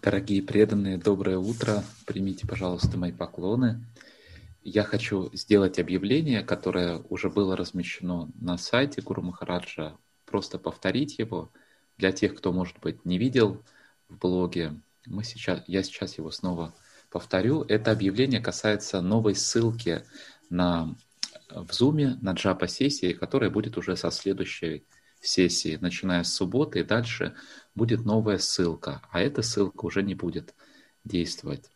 Дорогие преданные, доброе утро. Примите, пожалуйста, мои поклоны. Я хочу сделать объявление, которое уже было размещено на сайте Гуру Махараджа. Просто повторить его для тех, кто, может быть, не видел в блоге. Я сейчас его снова повторю. Это объявление касается новой ссылки в Zoom на джапа-сессии, которая будет уже со следующей сессии, начиная с субботы, и дальше будет новая ссылка, а эта ссылка уже не будет действовать.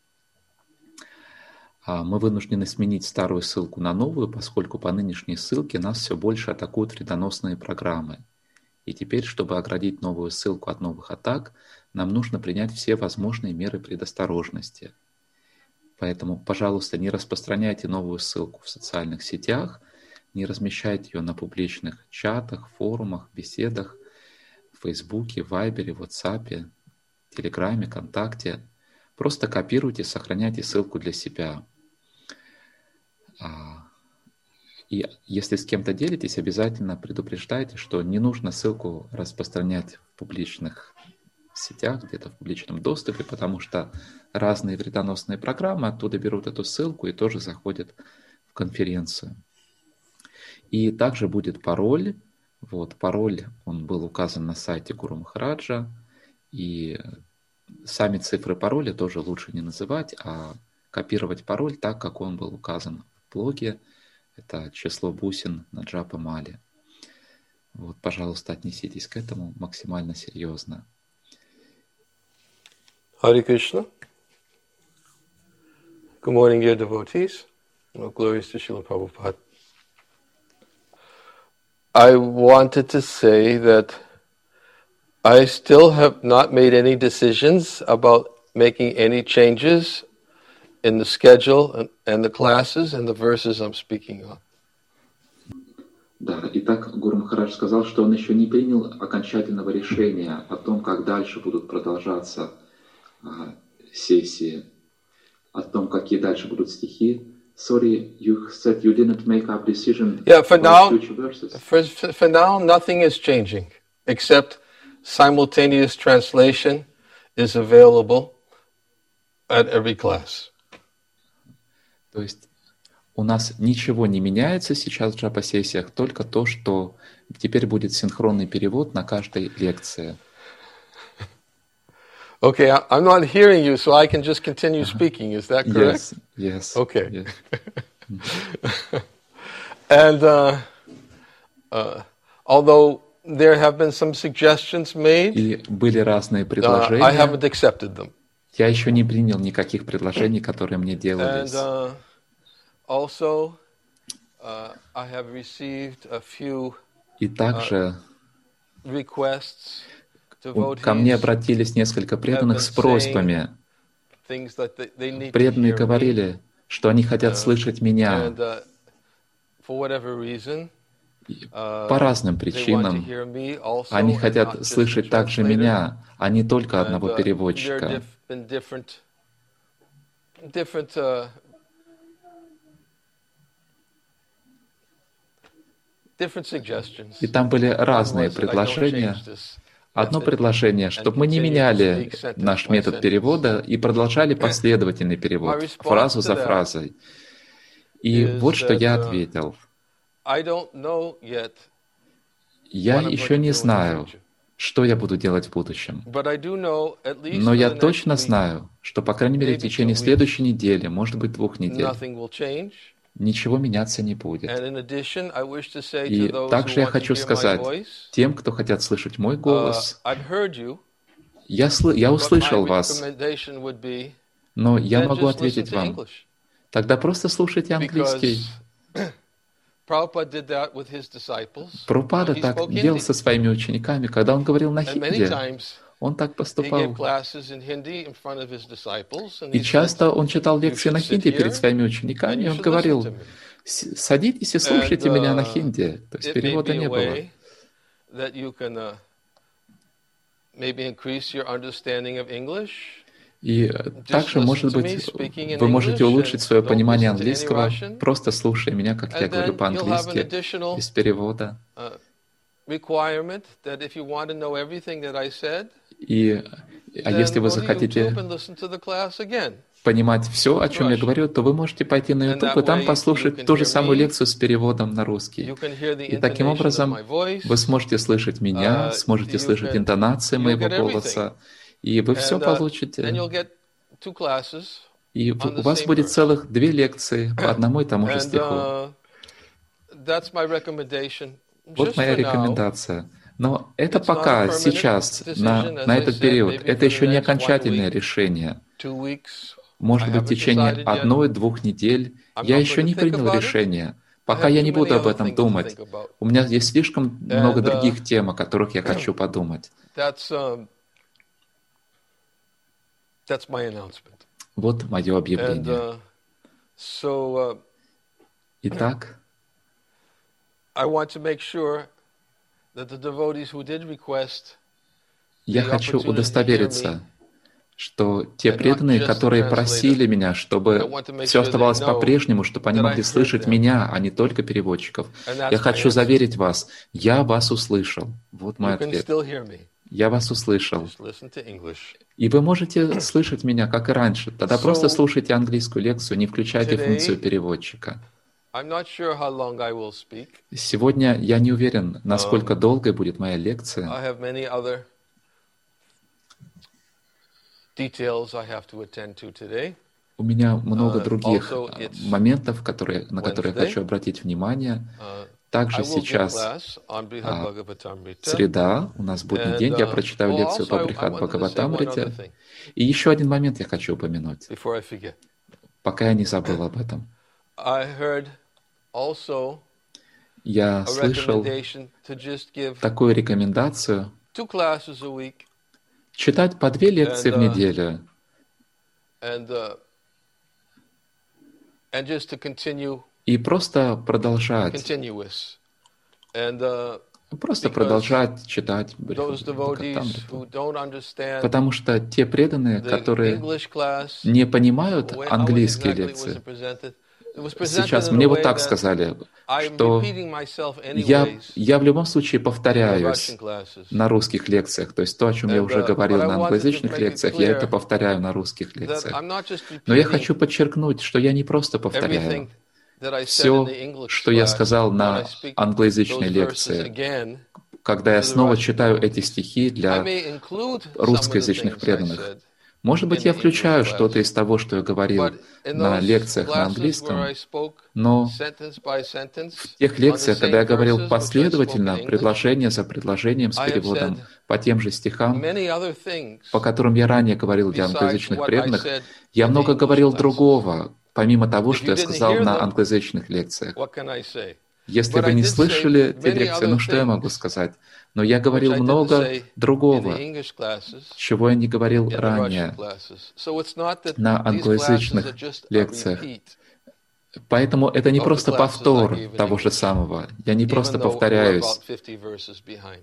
Мы вынуждены сменить старую ссылку на новую, поскольку по нынешней ссылке нас все больше атакуют вредоносные программы. И теперь, чтобы оградить новую ссылку от новых атак, нам нужно принять все возможные меры предосторожности. Поэтому, пожалуйста, не распространяйте новую ссылку в социальных сетях, не размещайте ее на публичных чатах, форумах, беседах, в Фейсбуке, Вайбере, Ватсапе, Телеграме, ВКонтакте. Просто копируйте, сохраняйте ссылку для себя. И если с кем-то делитесь, обязательно предупреждайте, что не нужно ссылку распространять в публичных сетях, где-то в публичном доступе, потому что разные вредоносные программы оттуда берут эту ссылку и тоже заходят в конференцию. И также будет пароль. Пароль, он был указан на сайте Гуру Махараджа. И сами цифры пароля тоже лучше не называть, а копировать пароль так, как он был указан в блоге. Это число бусин на джапа-мале. Пожалуйста, отнеситесь к этому максимально серьезно. Hare Krishna. Good morning, dear devotees. Glories to Srila Prabhupada. I wanted to say that I still have not made any decisions about making any changes in the schedule and the classes and the verses I'm speaking on. Да, итак, Гуру Махарадж сказал, что он еще не принял окончательного решения о том, как дальше будут продолжаться сессии, о том, какие дальше будут стихи. Sorry, you said you didn't make up decision about future verses. For now, nothing is changing, except simultaneous translation is available at every class. То есть у нас ничего не меняется сейчас в джапа-сессиях, только то, что теперь будет синхронный перевод на каждой лекции. Okay, I'm not hearing you, so I can just continue speaking. Is that correct? Yes. Okay. Yes. And although there have been some suggestions made, И были разные предложения. I haven't accepted them. Я еще не принял никаких предложений, которые мне делались. And also, I have received a few И также requests. ко мне обратились несколько преданных с просьбами. Преданные говорили, что они хотят слышать меня по разным причинам. Они хотят слышать также меня, а не только одного переводчика. И там были разные предложения. Одно предложение, чтобы мы не меняли наш метод перевода и продолжали последовательный перевод, фразу за фразой. И вот что я ответил. Я еще не знаю, что я буду делать в будущем. Но я точно знаю, что, по крайней мере, в течение следующей недели, может быть, 2 недель, ничего меняться не будет. И также я хочу сказать тем, кто хотят слышать мой голос, я услышал вас, но я могу ответить вам, тогда просто слушайте английский. Прабхупада так делал со своими учениками, когда он говорил на хинди. Он так поступал. И часто он читал лекции на хинди перед своими учениками, и он говорил: садитесь и слушайте меня на хинди. То есть перевода не было. И также, может быть, вы можете улучшить свое понимание английского, просто слушая меня, как я говорю по-английски, без перевода. requirement that if you want to know everything that I said, если then вы go to захотите YouTube and listen to the class again. понимать все, о чем я Russian. говорю, то вы можете пойти на And YouTube that и там way you послушать can ту же hear самую me, лекцию с переводом на русский. you can hear the И таким intonation of образом my voice, вы сможете слышать меня, сможете you слышать can, интонации you'll моего get everything. голоса, и вы все And получите. you'll get 2 classes И on у the вас same будет verse. целых 2 лекции по одному и тому же стиху. That's my recommendation. Вот Just моя for now, рекомендация. Но это it's not a пока, permanent сейчас, decision, as на I этот said, период. maybe Это for the еще не next 1 окончательное week, решение. 2 weeks. I Может быть, в haven't течение decided yet. 1-2 недель. I'm Я not еще going to не think принял about it. решение. I Пока have я too не many буду об other этом things to думать. think about. У меня есть слишком много And других тем, о которых я хочу подумать. that's my announcement. Вот мое объявление. And so Итак, I want to make sure that the devotees who did request я the хочу opportunity to hear me, удостовериться, что те and not преданные, just the которые translator, просили меня, I чтобы want to make все sure they оставалось know по-прежнему, чтобы они that I могли heard слышать them. меня, а не только переводчиков. And Я that's my хочу answer. заверить вас, я вас услышал. Вот мой You can ответ. still hear me. Я вас услышал. Just listen to English. И вы можете слышать меня, как и раньше. Тогда просто слушайте английскую лекцию, не включайте функцию переводчика. I'm not sure how long I will speak. Сегодня я не уверен, насколько долгой будет моя лекция. I have many other details I have to attend to today. У меня много других Also, it's моментов, на которые я Wednesday. хочу обратить внимание. I Также will give сейчас class on Brihad Bhagavatamrita. среда, у нас будний день, я прочитаю лекцию по Брихад I wanted to say one other Бхагаватамрите. thing И еще один момент я хочу упомянуть, before I forget. пока я не забыл об этом. I heard also Я a слышал recommendation to just give такую рекомендацию 2 classes a week читать по 2 лекции в неделю and just to continue и просто продолжать, continuous. And просто because продолжать читать those devotees Бхагаватамриту. who don't understand Потому что те преданные, the которые English class, не понимают how английские exactly was лекции, it presented? It was presented сейчас in a мне вот way так that сказали, I'm что repeating myself anyways я в любом случае in the повторяюсь Russian classes. на русских лекциях. То есть то, о чем я And, уже говорил but I на wanted to англоязычных make it лекциях, я это clear повторяю на русских that лекциях. I'm not just Но я repeating хочу подчеркнуть, что я не просто повторяю everything that I said in все, the English что я class сказал when I на speak англоязычной those verses лекции, again. когда я to the снова Russian читаю devotees. эти стихи I для may include some of the русскоязычных things I преданных. said Может быть, in я the English включаю class. что-то из того, что я говорил But in на those лекциях на classes where английском, I spoke но sentence by sentence в тех on the лекциях, когда я same говорил verses which I spoke последовательно, in English, предложение за предложением с I have переводом said по тем же стихам, many other things по которым я ранее говорил для besides англоязычных what I преданных, said я in the много English говорил classes. другого, помимо того, If что you я didn't сказал hear на them, англоязычных лекциях. what can I say? Если But вы I не did слышали say те many лекции, other ну что я могу things сказать? Но я which говорил I didn't много say in другого, the English classes, чего я не говорил in the Russian ранее classes. So it's not that на these classes are англоязычных just a лекциях. repeat Поэтому это не of the просто classes I повтор gave in того же English, самого. Я не просто even though we're повторяюсь. about 50 verses behind.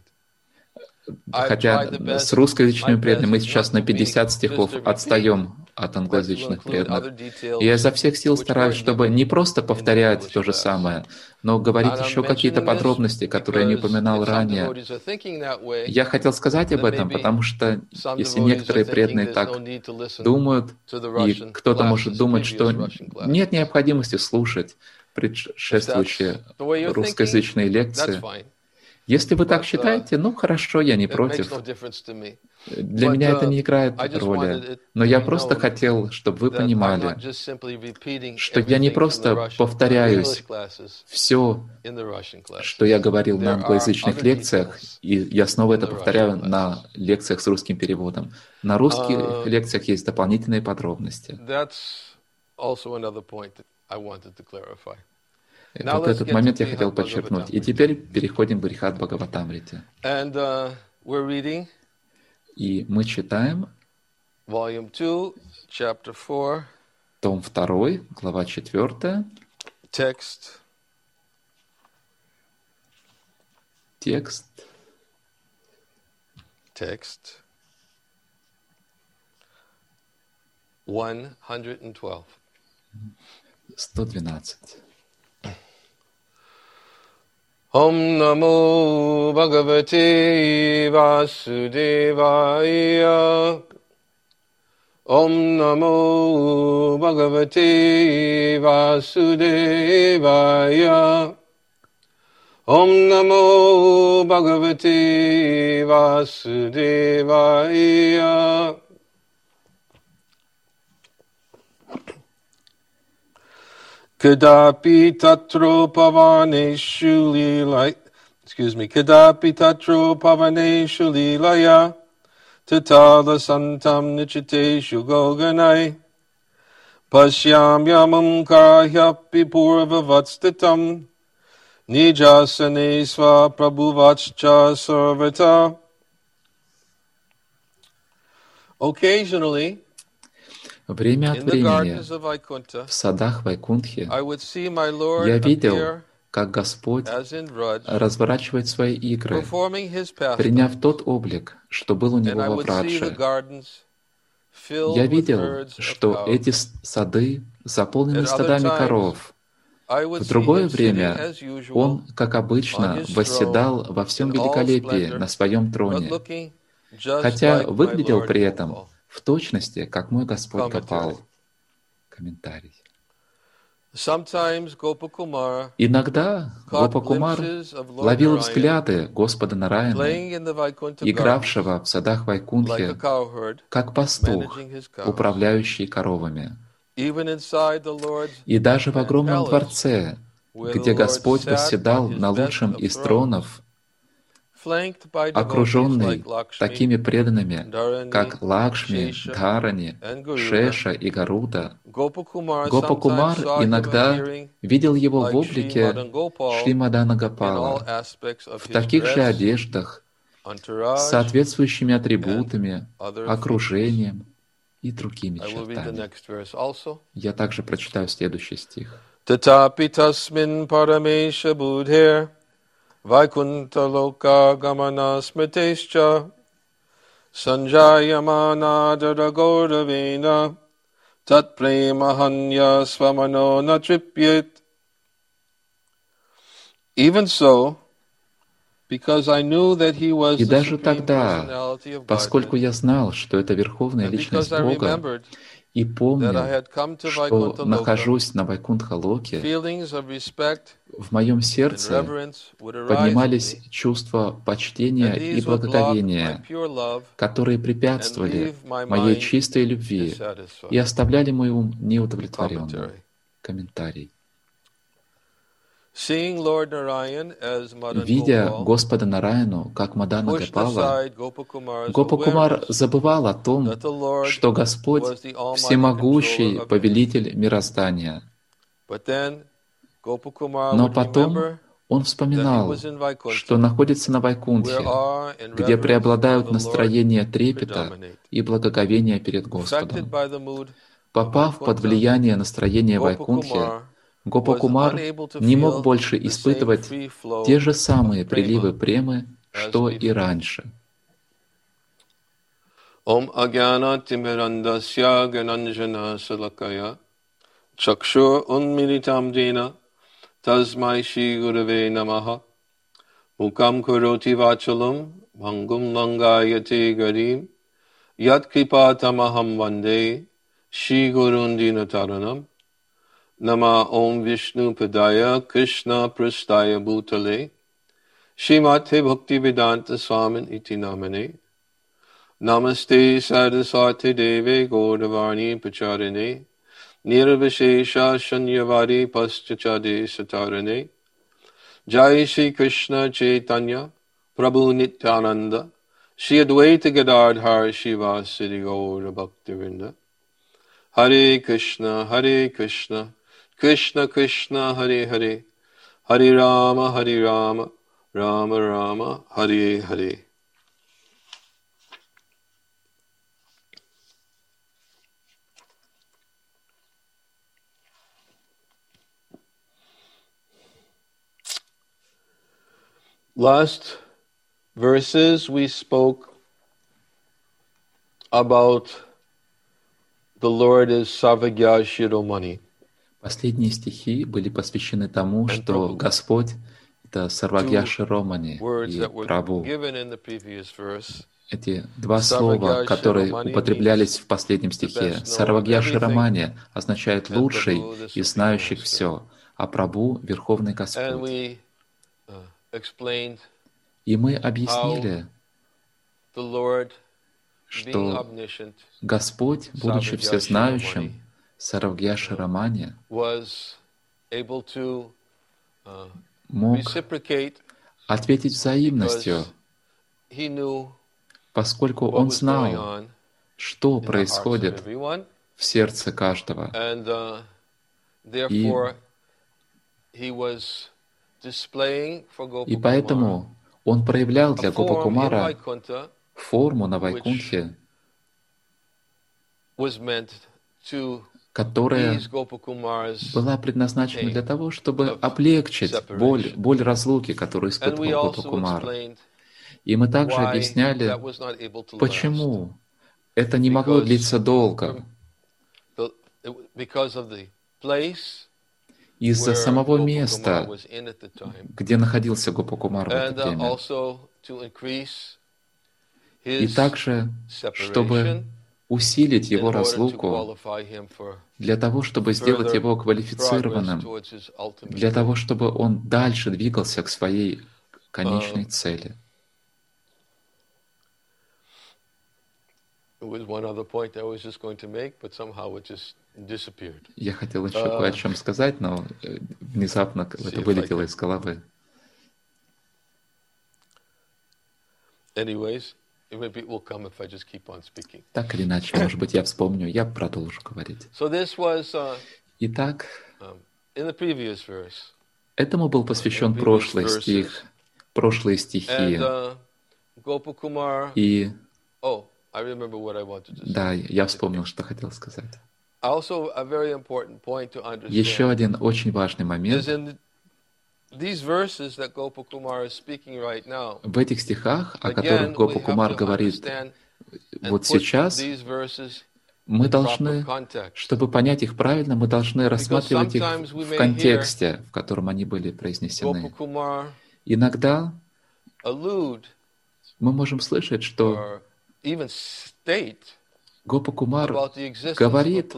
I've Хотя tried the с best. русскоязычными My преданными мы best is сейчас not на to be 50 стихов just a repeat, отстаем от but to англоязычных include other преданных. И я details изо всех сил which стараюсь, weren't чтобы given не просто in the повторять English то же class. самое, но говорить And I'm еще какие-то mentioning this подробности, которые я не because упоминал if some ранее. devotees are thinking that way, Я хотел сказать об then этом, maybe потому что some если devotees are некоторые thinking преданные there's так no need to listen думают, to the и Russian кто-то может classes, думать, что previous Russian нет classes. необходимости слушать If предшествующие that's the way you're thinking, русскоязычные that's лекции. fine. Если вы так But считаете, ну хорошо, я не it makes против. no difference to me. Для But меня это не играет I just wanted роли. it Но to я be просто known хотел, чтобы вы that I'm понимали, not just simply repeating что я не everything from the просто Russian, the повторяюсь English classes все, in the Russian classes. что я говорил на There are англоязычных other лекциях, details и я снова in это the повторяю Russian на classes. лекциях с русским переводом. На русских лекциях есть дополнительные подробности. That's also another point that I wanted to clarify. Вот этот момент я хотел подчеркнуть. И теперь переходим к Брихад Бхагаватамрите. And we're reading И мы читаем Volume 2, Chapter 4, том 2, глава 4, text текст 112. 112. Om Namo Bhagavate Vasudevaya. Om Namo Bhagavate Vasudevaya. Om Namo Bhagavate Vasudevaya. Kadapi tatro pavaneshu lilaya. Kadapi tatro pavaneshu lilaya. Tatala santam nichiteshu goganai. Pashyam yamam karahyapi purvavatstatam. Nijasane sva prabhuvachcha sarvata. Occasionally, Время от времени в садах Вайкунтхи я видел, как Господь разворачивает свои игры, приняв тот облик, что был у Него во Врадже. Я видел, что эти сады заполнены стадами коров. В другое время Он, как обычно, восседал во всем великолепии на Своем троне, хотя выглядел при этом в точности, как мой Господь Гопал. Комментарий. Иногда Гопакумар ловил взгляды Господа Нараяны, игравшего в садах Вайкунтхи, как пастух, управляющий коровами. И даже в огромном дворце, где Господь восседал на лучшем из тронов, окруженный такими преданными, как Лакшми, Дхарани, Шеша и Гаруда, Гопакумар иногда видел его в облике Шримадана Гопала, в таких же одеждах, с соответствующими атрибутами, окружением и другими чертами. Я также прочитаю следующий стих. Tatapi tasmin paramesha budher Vaikunta loka gamana smitescha Sanjayamana dadagoravena Tat premahanya swamano natripyet. Even so, because I knew that he was И даже тогда, поскольку я знал, что это Верховная Личность Бога, и помнил, что нахожусь на Вайкунтха-локе, в моем сердце поднимались чувства почтения и благоговения, которые препятствовали моей чистой любви и оставляли мой ум неудовлетворенным. Комментарий. Видя Господа Нараяну как Мадана Гопала, Гопакумар забывал о том, что Господь — всемогущий повелитель мироздания. Но потом он вспоминал, что находится на Вайкунтхе, где преобладают настроения трепета и благоговения перед Господом. Попав под влияние настроения Вайкунтхи, Гопакумар не мог больше испытывать те же самые приливы премы, что и раньше. Ом агьяна тимирандасья гананджана салакая чакшур унмилитам дена тасмай шри гураве намаха мукам кароти вачалам бхангум лангаяте гарим ят крипатамахам ванде шри гурун динатаранам Nama Om Vishnu Padaya Krishna Prasthaya Bhutale Srimate Bhaktivedanta Swamin Iti Namane Namaste Saraswati Deve Gaudavarni Pacharane Nirvishesha Shanyavari Paschachade Satarane Jai Shri Krishna Chaitanya Prabhu Nityananda Shri Advaita Gadadhar Shiva Siddhi Gaura Bhaktivinda Hare Krishna Krishna Krishna Hare Hare Hare Rama Rama Rama Hare Hare. Last verses we spoke about the Lord is Savagya Shiromani. Последние стихи были посвящены тому, что Господь — это Сарвагья Романи words и that were Прабху. given in the previous verse. Эти два слова, которые употреблялись в последнем стихе. Сарвагья Романи означает «лучший и знающий все», а Прабху — Верховный Господь. И мы объяснили, что Господь, будучи всезнающим, Сарвагья Романи, мог ответить взаимностью, поскольку Он знал, что происходит в сердце каждого. И поэтому Он проявлял для Гопакумара форму на Вайкунтхе, которая была предназначена для того, чтобы облегчить боль разлуки, которую испытывал Гопакумар. И мы также объясняли, почему это не могло длиться долго. Из-за самого места, где находился Гопакумар в это время. И также, чтобы усилить его разлуку, для того, чтобы сделать его квалифицированным, для того, чтобы он дальше двигался к своей конечной цели. Я хотел еще кое о чем сказать, но внезапно это вылетело из головы. Так или иначе, может быть, я вспомню, я продолжу говорить. Итак, этому был посвящен прошлый стих, прошлые стихи. И да, я вспомнил, что хотел сказать. Еще один очень важный момент. В этих стихах, о которых Гопакумар говорит вот сейчас, мы должны, чтобы понять их правильно, мы должны рассматривать их в контексте, в котором они были произнесены. Иногда мы можем слышать, что Гопакумар говорит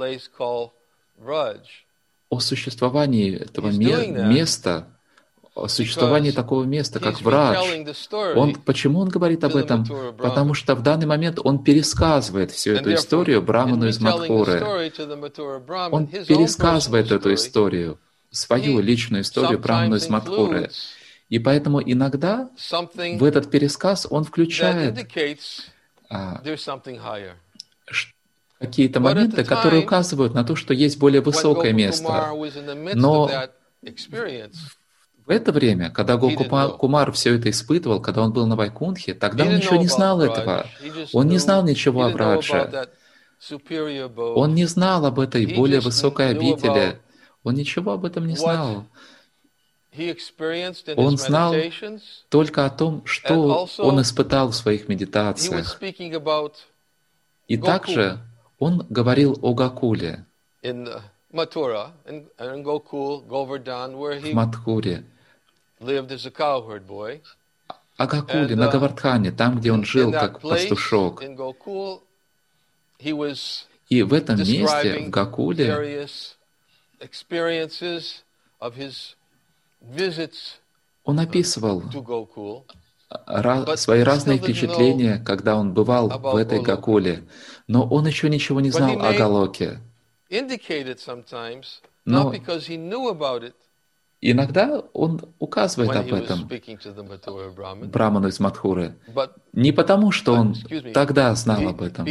о существовании этого места, о существовании такого места, как Врадж. Почему он говорит об этом? Потому что в данный момент он пересказывает всю эту историю Браману из Мадхуры. Он пересказывает эту историю, свою личную историю Браману из Мадхуры. И поэтому иногда в этот пересказ он включает какие-то моменты, которые указывают на то, что есть более высокое место. Но в это время, когда Гопакумар все это испытывал, когда он был на Вайкунтхе, тогда он еще не знал этого. Он не знал ничего о Врадже. Он не знал об этой более высокой обители. Он ничего об этом не знал. Он знал только о том, что он испытал в своих медитациях. И также он говорил о Гокуле, в Мадхуре, о Гокуле, на Говардхане, там, где он жил как пастушок. И в этом месте, в Гокуле, он описывал свои разные впечатления, когда он бывал в этой Гокуле. Но он еще ничего не знал о Галоке. Но иногда он указывает об этом Браману из Мадхуры. Не потому, что он тогда знал об этом. То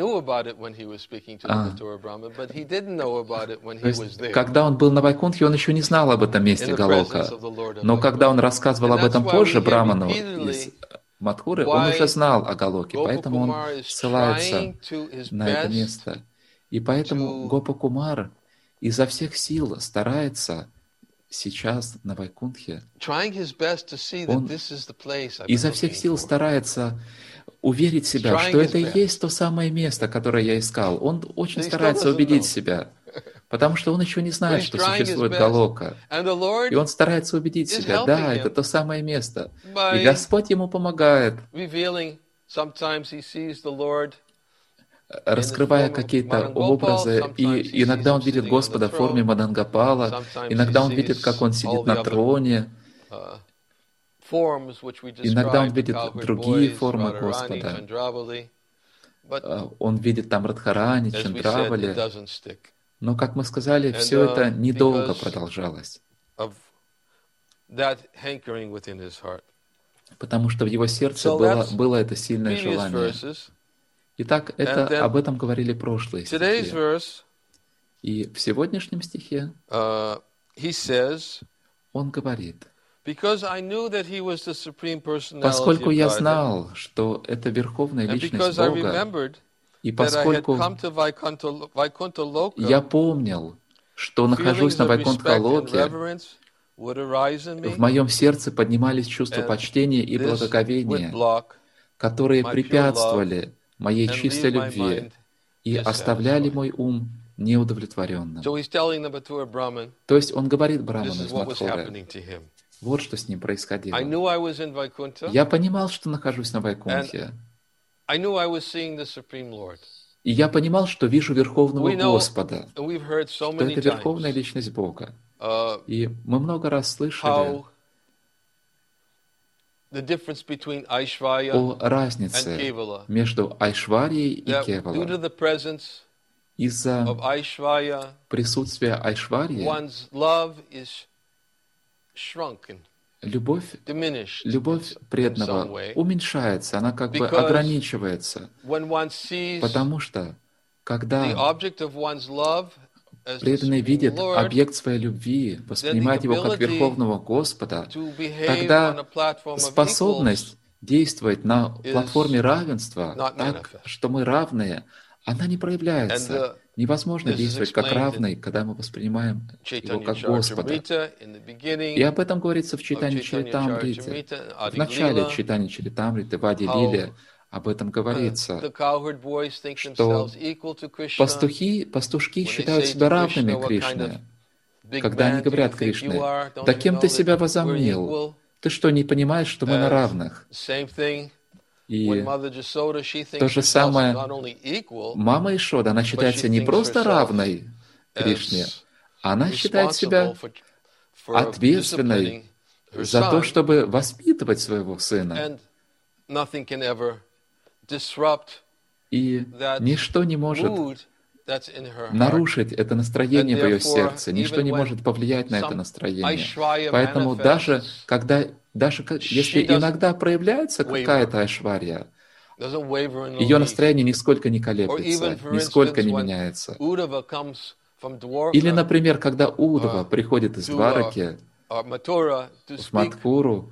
есть, когда он был на Вайкунтхе, он еще не знал об этом месте Галока. Но когда он рассказывал об этом позже Браману из Мадхуры, он уже знал о Галоке, поэтому он ссылается на это место. И поэтому Гопакумар изо всех сил старается сейчас на Вайкунтхе, он изо всех сил старается уверить себя, что это и есть то самое место, которое я искал. Он очень старается убедить себя. Потому что он еще не But знает, he's что trying his существует best. Галока. And the И Lord он старается убедить is себя, helping да, это him то самое место. И by Господь ему помогает, revealing. Sometimes he sees the Lord in the раскрывая form of какие-то Madam Gopal. образы. Sometimes he И sees иногда him он видит sitting on the Господа в форме throne. Мадангапала, Sometimes he иногда он видит, как sees он all сидит the на other троне, forms which we иногда он describe, the видит cowherd другие boys, формы Radharani, Господа. Chandravali. But Он видит там Радхарани, as we said, it Чандравали. doesn't stick. Но, как мы сказали, And все это недолго because продолжалось, of that hankering within his heart. потому что в его сердце So было, that's было это сильное previous желание. verses. Итак, And then об этом говорили прошлые today's стихи. verse, И в сегодняшнем стихе he says, он говорит: because I knew that he was the supreme personality поскольку of я Godhead, знал, что это верховная and личность because I Бога, remembered и that I had поскольку come to Vaikuntha я Loka, помнил, что нахожусь feelings на of respect and Вайкунтха-локе, reverence would arise in в me, моем сердце поднимались чувства and почтения и this would благоговения, block которые my pure love препятствовали моей and чистой leave my любви mind и оставляли dissatisfied. мой ум неудовлетворенным. So he's telling the Mathura Brahmin, То есть он говорит this Браману is из what was Мадхуры, happening to him. вот что с ним I происходило. knew I was in Vaikuntha, Я понимал, что нахожусь на and Вайкунтхе, I knew I was seeing the Supreme Lord. и я понимал, что вижу Верховного We know, Господа, and we've heard so что many это Верховная times, Личность Бога. И мы много раз слышали how the difference between Aishvarya о and разнице Kevala, между Айшварьей и that due to Кевала. the presence Из-за of Aishvarya, присутствия Айшварьи one's love is shrunken, любовь diminished любовь in some преданного way, уменьшается, она как бы because ограничивается. when one sees Потому что, the когда object of one's love as the преданный Supreme видит Lord, объект своей любви, then the воспринимает его как ability Верховного Господа, to behave тогда on a platform of способность equals действовать на платформе is равенства not так, manifest. что мы равные, она не And проявляется. Невозможно this is действовать как explained in равный, когда мы воспринимаем его Chaitanya как Господа. Charitamrita in the И beginning об этом говорится в of Чайтанье Chaitanya Чаритамрите. Charitamrita, В Adi начале Lila, Чайтанье Чаритамриты, в Ади how Лиле об этом the говорится, cowherd boys think что themselves equal to Krishna. пастушки When they считают say себя to равными Krishna, what kind of Кришне. big Когда они man do you говорят think you Кришне: are? «Да Don't you кем know ты that себя we're возомнил? equal?» Ты что, не понимаешь, что мы на And равных?» same thing when И Mother Jasoda, she то thinks же herself самое not only equal, мама Ишода, она but считает she себя не thinks просто herself равной Кришне, as она считает себя responsible for ответственной disciplining her за то, son, чтобы воспитывать своего сына. and nothing can ever disrupt И that ничто не может mood that's in her heart. нарушить это настроение And в ее therefore, сердце, ничто even не when может повлиять на это some настроение. Aishwarya Поэтому даже manifests, если she doesn't иногда проявляется waver, какая-то Айшварья, doesn't waver in ее belief. настроение нисколько не Or even, колеблется, for нисколько instance, не when меняется. Uddhava comes from Или, Dwarka например, когда Удава приходит из to Двараки Mathura to в speak Мадхуру,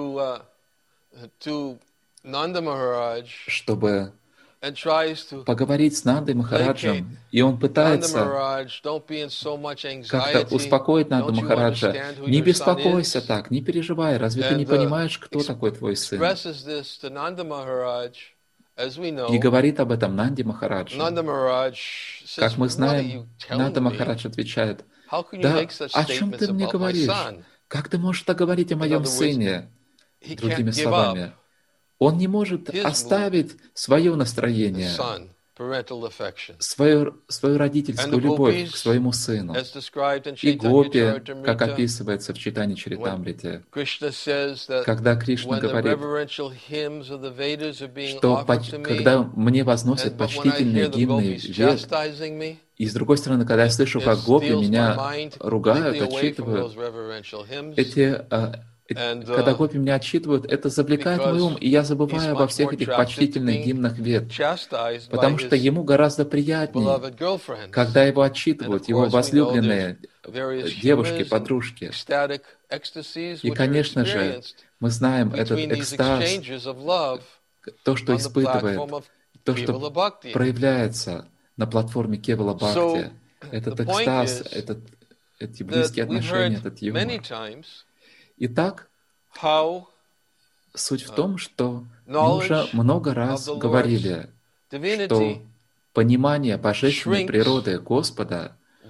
to Nanda Maharaj чтобы and tries to поговорить с Нандой placate Махараджем, и он Nanda пытается Maharaj, don't be in so much как-то anxiety. успокоить Нанду Don't you Махараджа. understand who Не your son беспокойся is? так, не переживай, разве ты не And понимаешь, кто такой твой сын? expresses this to Nanda Maharaj, as we И know. говорит об этом Нанде Махараджу. Nanda Maharaj says, Как мы what are знаем, you Нанда telling me? Махарадж отвечает: How can you «Да make such о чем statements ты мне about my говоришь? son? Как ты можешь так говорить о In моем other words, сыне?» he Другими can't give up словами, он не может his mood, оставить свое his настроение, son, parental affection. свою And родительскую the любовь к gopis, своему сыну. as described in И Chaitanya гопи, как Charitamrita, описывается в Чайтанье when Чаритамрите, Krishna says that когда Кришна when the говорит, reverential hymns of the Vedas are being что offered to me, когда мне возносят but when I почтительные hear the гимны gopis Вед, chastising me, и с другой стороны, когда я слышу, it как гопи steals my меня mind ругают, completely away from отчитывают, those reverential hymns, and когда гопи меня отчитывают, это завлекает мой ум, because и я he's забываю обо much more всех этих attracted to почтительных being гимнах Вед, chastised by потому что his ему гораздо приятнее, beloved girlfriends. когда его And of отчитывают его course, we know there's возлюбленные various девушки, humors and подружки. ecstatic ecstasies И, which are конечно же, experienced мы знаем этот between these экстаз, exchanges of love то, что on the испытывает, platform of то, что Kevala Bhakti. проявляется на платформе Кевала So, Бхакти. Этот the point экстаз, is эти that близкие we've отношения, heard этот many юмор. times Итак, how суть в том, что мы уже knowledge много of раз the Lord's говорили, что divinity понимание божественной shrinks природы Господа,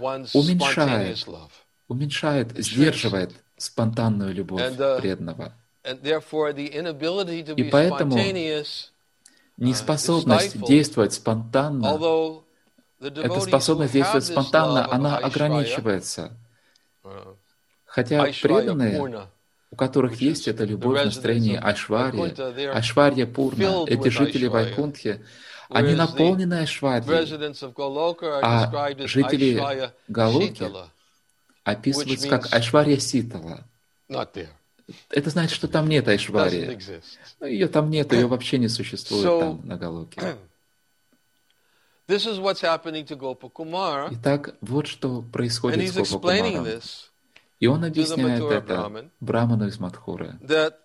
one's уменьшает, spontaneous love. сдерживает спонтанную любовь преданного. And therefore the inability to И be поэтому spontaneous неспособность действовать спонтанно, although the эта devotees who способность действовать have this love спонтанно, of она Aishwarya, ограничивается. Хотя Aishwarya преданные, Purna, у которых which есть is эта the любовь в residents настроении of Айшварьи, Vaikuntha, they are Айшварья Пурна, filled эти with жители Aishwarya, Вайкунтхи, они whereas the наполнены Айшварьей, residents of Goloka are а described as жители Aishwarya Галоки Shitala, which описываются как means Айшварья Ситала. not there, Это значит, что там нет doesn't Айшварьи. exist. Ну, ее там нет, ее вообще не существует там, на Галоке. This is what's happening to Gopakumar, Итак, вот что and происходит he's с explaining Гопакумаром. this И он to the объясняет Mathura это Brahmin, Браману из Мадхуры. that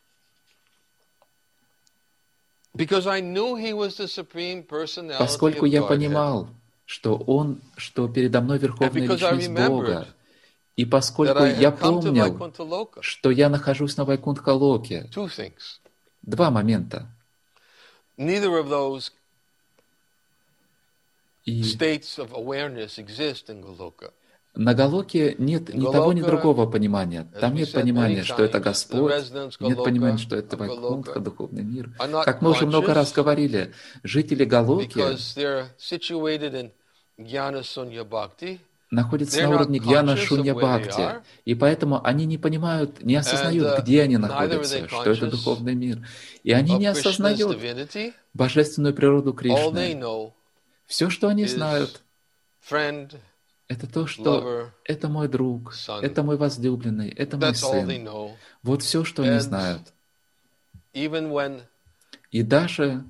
because I knew he was the supreme personality Поскольку of я Godhead, понимал, что передо мной and Верховная because I Личность Бога, remembered и that поскольку I я had come to помнил, Vaikuntha Loka, что я нахожусь на Вайкунтха-Локе, two things. два момента. Neither of those И states of awareness exist in Goloka. на Галоке нет ни того, ни другого понимания. Там нет понимания, что это Господь, нет понимания, что это Вайкунтха, духовный мир. Как мы уже много раз говорили, жители Галоки находятся на уровне Гьяна Шунья Бхакти, и поэтому они не понимают, не осознают, где они находятся, что это духовный мир. И они не осознают божественную природу Кришны. Все, что они знают, это то, что это мой друг, это мой возлюбленный, это мой сын. Вот все, что они знают. И даже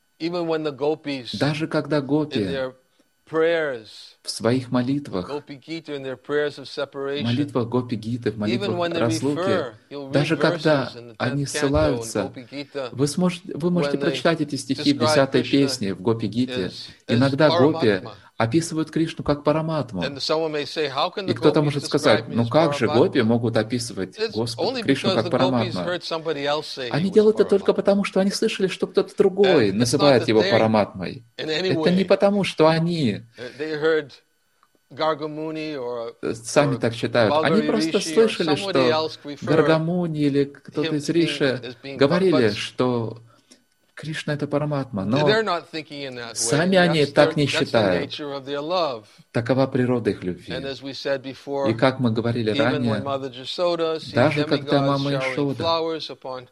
когда гопи в своих молитвах, молитвах Гопи-гиты, в молитвах разлуки, даже когда они ссылаются, вы можете прочитать эти стихи в 10-й песне в Гопи-гите. Иногда гопи описывают Кришну как Параматму. И кто-то может сказать, ну как же гопи могут описывать Господа Кришну как Параматму? Они делают это только потому, что они слышали, что кто-то другой называет его Параматмой. Это не потому, что они сами так считают. Они просто слышали, что Гаргамуни или кто-то из Риши говорили, что Кришна — это Параматма, но сами они так не считают. Такова природа их любви. И как мы говорили ранее, даже когда Мама Ишода,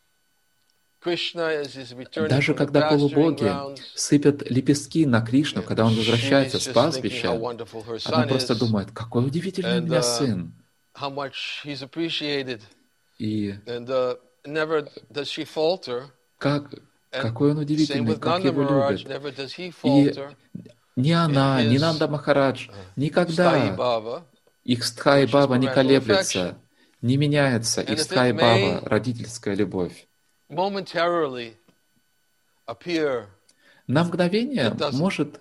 даже когда полубоги сыпят лепестки на Кришну, когда он возвращается с пастбища, она просто думает, какой удивительный у меня сын. И какой он удивительный, как его любят. И ни она, ни Нанда Махарадж никогда их Стхай Бава не колеблется, не меняется их Стхай Бава, родительская любовь. На мгновение может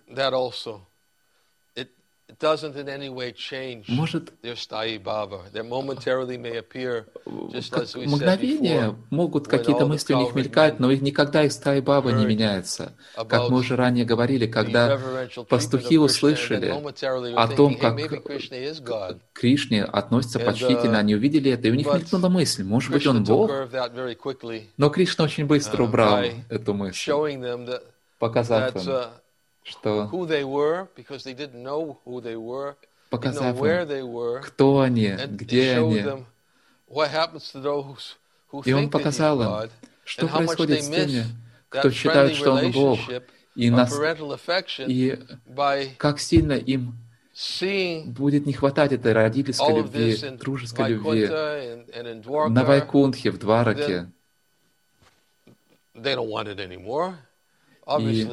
мгновение могут какие-то мысли у них мелькать, но их никогда их стаи баба не меняется. Как мы уже ранее говорили, когда пастухи услышали о том, как к Кришне относятся почтительно, они увидели это, и у них мелькнула мысль, может быть, он Бог? Но Кришна очень быстро убрал эту мысль, показав им, что показав им, кто они, где они. И он показал им, что происходит с теми, кто считает, что он Бог, и как сильно им будет не хватать этой родительской любви, дружеской любви на Вайкунтхе, в Двараке. И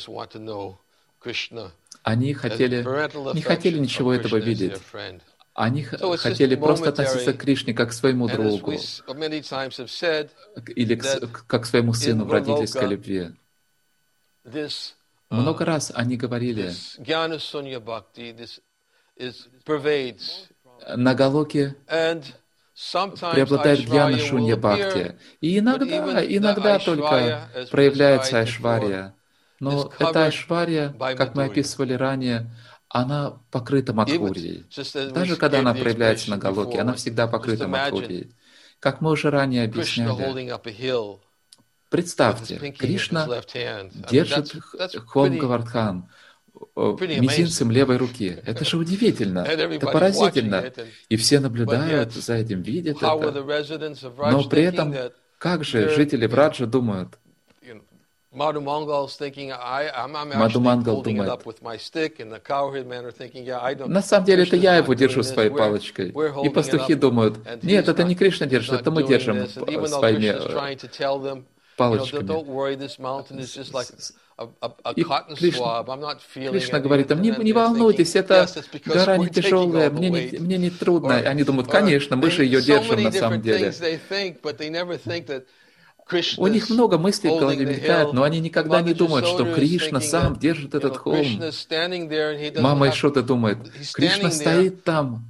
они не хотели ничего этого видеть. Они хотели просто относиться к Кришне как к своему другу или как к своему сыну в родительской любви. Много раз они говорили, на Галоке преобладает Гьяна Шунья Бхакти. И иногда только проявляется Айшварья. Но эта Айшварья, как мы описывали ранее, она покрыта Мадхурьей. Даже когда она проявляется на Галоке, она всегда покрыта Мадхурьей. Как мы уже ранее объясняли, представьте, Кришна держит Холм Гавардхан мизинцем левой руки. Это же удивительно, это поразительно. И все наблюдают за этим, видят это. Но при этом, как же жители Браджа думают? Мадхумангал думает, на самом деле это я его держу своей палочкой. И пастухи думают, нет, это не Кришна держит, это мы держим своими палочками. И Кришна говорит им, не волнуйтесь, это гора не тяжелая, мне не трудно. Они думают, конечно, мы же ее держим на самом деле. У них много мыслей в голове мелькает, но они никогда не думают, что Кришна сам держит этот холм. Мама Ишода думает, Кришна стоит там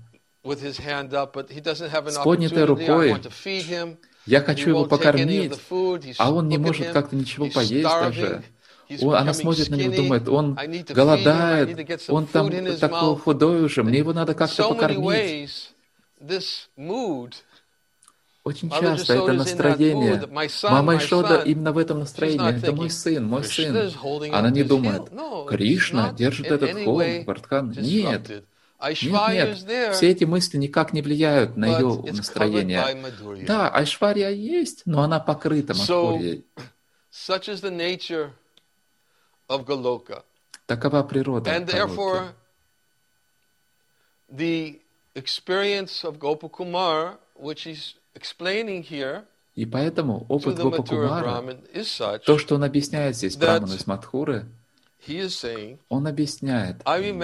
с поднятой рукой. Я хочу его покормить, а он не может как-то ничего поесть даже. Она смотрит на него, думает, он голодает, он там такой худой уже, мне его надо как-то покормить. Очень часто это настроение. Мама Ишода именно в этом настроении. Это мой сын, мой сын. Она не думает, Кришна держит этот холм, Вардхан. Нет. Нет. Все эти мысли никак не влияют на ее настроение. Да, Айшварья есть, но она покрыта Мадхурьей. Такова природа Галоки. И поэтому опыт Гопакумара, то, что он объясняет здесь Браману из Мадхуры, он объясняет,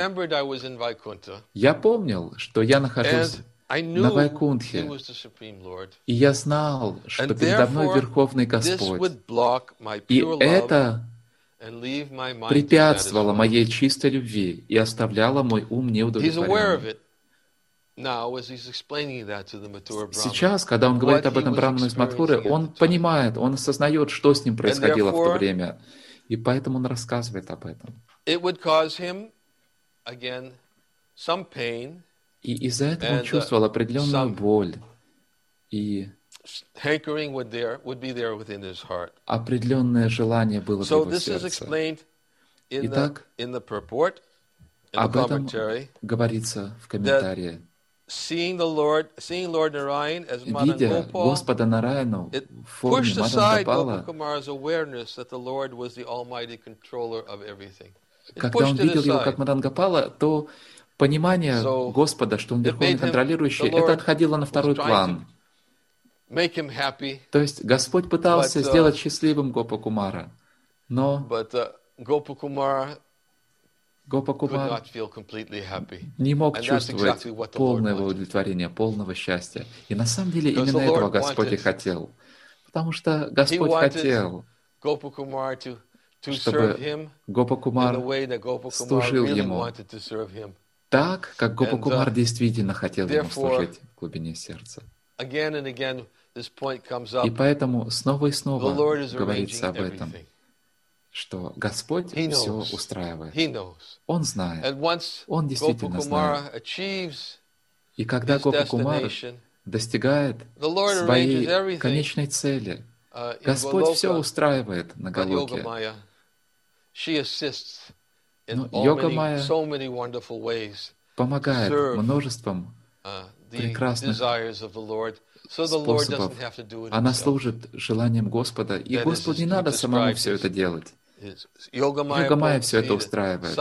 я помнил, что я нахожусь на Вайкунтхе, и я знал, что передо мной Верховный Господь, и это препятствовало моей чистой любви и оставляло мой ум неудовлетворенным. Сейчас, когда он говорит об этом Браману из Мадхуры, он понимает, он осознает, что с ним происходило в то время. И поэтому он рассказывает об этом. И из-за этого он чувствовал определенную боль. И определенное желание было в его сердце. Итак, об этом говорится в комментарии. Видя Господа Нараяну в форме Мадангапала, когда он видел его как Мадангапала, то понимание Господа, что он Верховный Контролирующий, это отходило на второй план. То есть Господь пытался сделать счастливым Гопакумара, но Гопакумар не мог чувствовать полного удовлетворения, полного счастья. И на самом деле именно этого Господь и хотел. Потому что Господь хотел, чтобы Гопакумар служил Ему так, как Гопакумар действительно хотел Ему служить в глубине сердца. И поэтому снова и снова говорится об этом, что Господь все устраивает. Он знает. Он действительно знает. И когда Гопакумар достигает своей конечной цели, Господь все устраивает на Галоке. Но Йога-майя помогает множеством прекрасных способов. Она служит желаниям Господа, и Господу не надо самому все это делать. Йога-майя все это устраивает.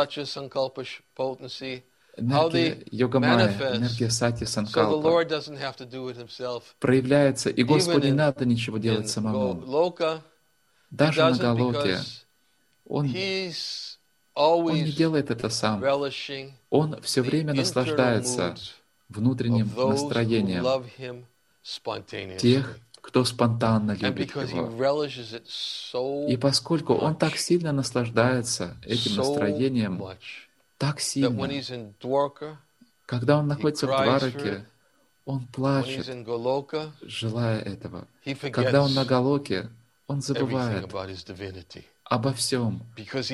Энергия Йога-майя, энергия Сати Санкалпа проявляется, и Господу не надо ничего делать самому. Даже на Галоке Он не делает это сам. Он все время наслаждается внутренним настроением тех, кто спонтанно любит Его. И поскольку Он так сильно наслаждается этим настроением, так сильно, когда Он находится в Двараке, Он плачет, желая этого. Когда Он на Галоке, Он забывает обо всем,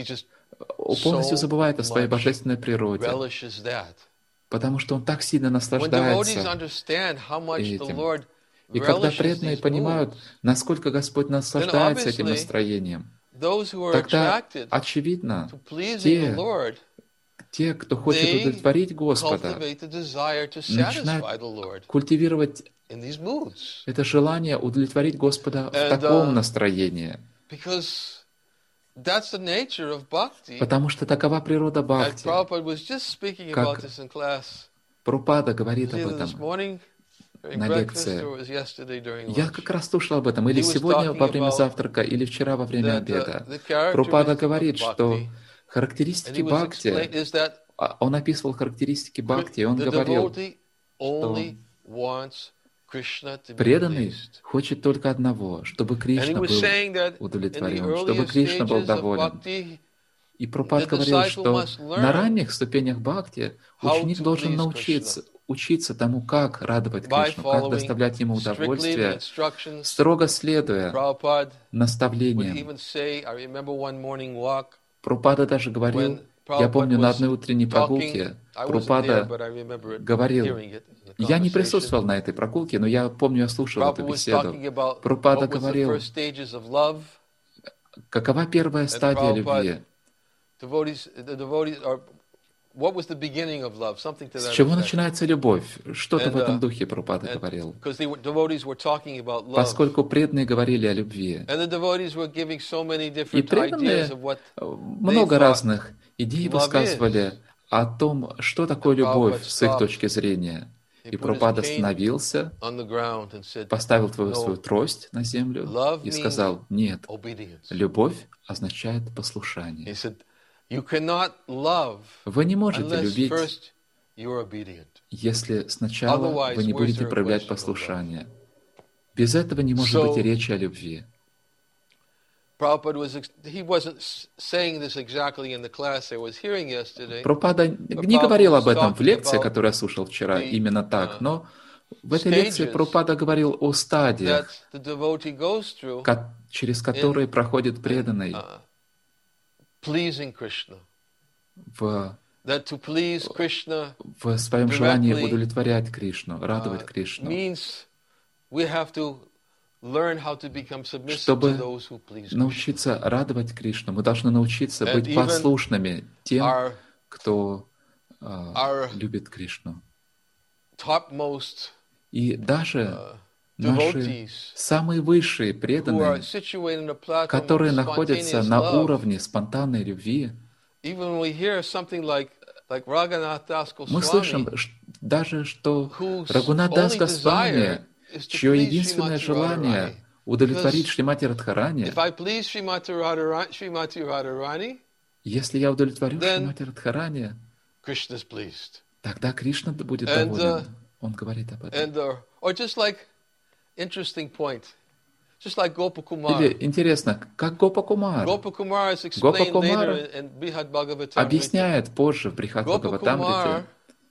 полностью забывает о своей much божественной природе, relishes that. потому что он так сильно When devotees наслаждается understand how much the этим. Lord И когда relishes преданные these понимают, moods, насколько Господь then наслаждается этим obviously настроением, those who are тогда attracted очевидно, to pleasing the те, Lord, кто хочет they удовлетворить Господа, cultivate the desire to начинают satisfy the Lord культивировать in these moods. это желание удовлетворить Господа в And таком настроении, because that's the nature of bhakti, потому что такова природа and бхакти. Prabhupada was just speaking about Как this in class. Прабхупада It говорит was об either this этом morning during на breakfast or лекции. it was yesterday during Я lunch. как раз слушал об этом, или He was сегодня talking во время about завтрака, или вчера во время that обеда. the Прабхупада characteristic of говорит, что bhakti, and характеристики he was бхакти, explaining is that он описывал характеристики бхакти, и он the говорил, devotee что only wants Krishna to be преданный pleased. хочет только одного, чтобы And he Кришна was был saying that in the удовлетворен, чтобы earlier Кришна был stages of доволен. bhakti, И Прабхупад the говорил, disciple что must на learn ранних ступенях бхакти how ученик to должен please Krishna учиться тому, как радовать by Кришну, как following доставлять ему strictly the удовольствие, instructions. строго следуя Prabhupada would наставлениям. even say, I remember one morning walk Прабхупада даже говорил, when я Prabhupada помню, на was одной утренней talking. прогулке I wasn't there, Прабхупада but I remember говорил, hearing it in the я не conversation. присутствовал на этой прогулке, но я помню, я слушал эту Prabhupada was беседу. talking about Прабхупада what was the говорил, first stages of love, какова первая and стадия Prabhupada, любви, the devotees, or what was the beginning of love, something to с that чего effect. начинается любовь. Что-то в And, этом духе Прабхупада говорил. Because the devotees were talking about love, Поскольку преданные говорили о любви. and the devotees were giving so many И different ideas преданные of what много thought разных идей love высказывали is. о том, что такое And любовь Prabhupada с их stopped. точки зрения. He И put his Прабхупада cane остановился, on the ground and said, поставил свою no, трость на землю love и means сказал, нет, obedience. любовь означает He послушание. said, you cannot love Вы не можете unless любить, first you're obedient. если сначала Otherwise, вы не where's будете there a проявлять question of love? послушание. Без этого не может быть и So, речи о любви. Prabhupada he wasn't saying this exactly in the class I was hearing yesterday. Прабхупада But не Prabhupada говорил об was этом в talking лекции, about которую я слушал вчера, the именно так, но в этой лекции stages Прабхупада говорил о that стадиях, the devotee goes through через которые проходит преданный pleasing Krishna. That to please Krishna в своем желании directly удовлетворять Кришну, радовать Кришну. means we have to learn how to become submissive to Чтобы those who please Krishna. научиться радовать Кришну, мы должны научиться And быть even послушными тем, our кто любит Кришну. topmost И даже наши devotees самые высшие who are преданные, situated in a platform которые of находятся spontaneous на love, уровне спонтанной любви, even when we hear something like Raghunath Das мы Goswami, слышим даже, что whose Рагунат Дас only Госвами, desire is to чье please единственное Srimati желание Radharani. удовлетворить Because Шримати Радхарани, if I please Srimati Radharani, если я удовлетворю then Шримати Радхарани, Krishna is pleased. тогда Кришна будет And, доволен. Он говорит об этом. And or just like interesting point, just like Gopakumar. Или интересно, как Гопа Кумар. Gopakumar is Гопа explained Кумар later in Brihad Bhagavatamrita. объясняет позже в Брихат Бхагаватамрите.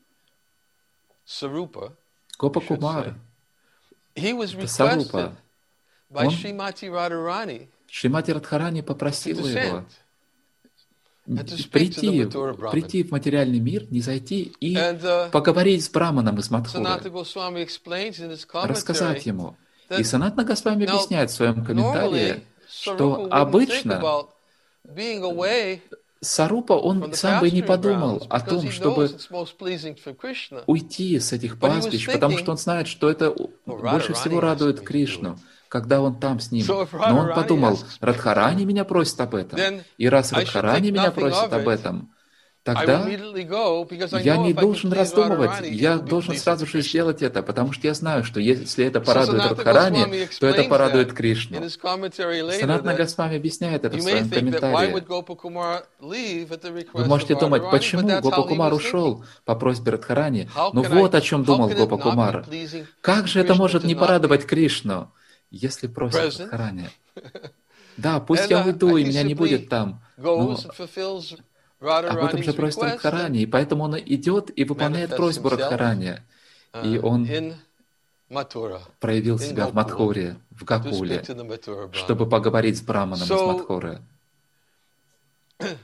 Sarupa, Гопа should Кумар, say, he was это requested Сарупа, by он, Srimati Radharani Шримати Радхарани to попросила его descend and to speak to the прийти Mathura Brahmin. в материальный мир, не зайти и And поговорить с Браманом из Мадхуры, Sanatana Goswami explains in his рассказать commentary ему. that И Санатана Госвами now, объясняет в своем комментарии, normally Sarupa что wouldn't think обычно about being away Сарупа, from он the сам бы не pasturing подумал grounds о because том, he чтобы knows it's most pleasing for Krishna. уйти с этих But he was пастбищ, потому что он знает, что это больше всего радует Кришну, когда он там с ним. So if Но он Radharani подумал, asks me, Радхарани меня просит об этом. then И раз I should Радхарани think меня nothing просит of об it. этом, I will тогда immediately go because I я know не if I can должен please раздумывать, Radharani, he я will be должен pleasing сразу же Krishna. сделать это, потому что я знаю, что если это So порадует Sanatana Радхарани, Goswami то это explains порадует that in Кришну. his commentary later Санатана that Госвами объясняет это в you may своем think that why комментарии. would Gopakumar leave at the Вы request of можете думать, Radharani, but почему that's how he Гопакумар was thinking. ушел по просьбе Радхарани. How Но вот о чем how думал can it not be Гопакумар. pleasing Как to же это Krishna может to не not порадовать be Кришну, если просит present? Радхарани? Да, пусть And я уйду, и he меня не будет simply там. Но goes and fulfills об этом же Radharani's просит request Радхарани, and и поэтому он идет и выполняет manifests просьбу himself Радхарани. И он in Mathura, проявил in себя в Gokul, Мадхуре, в to speak Гакуле, to the Mathura Brahmin. чтобы поговорить с Браманом из So, Мадхуры.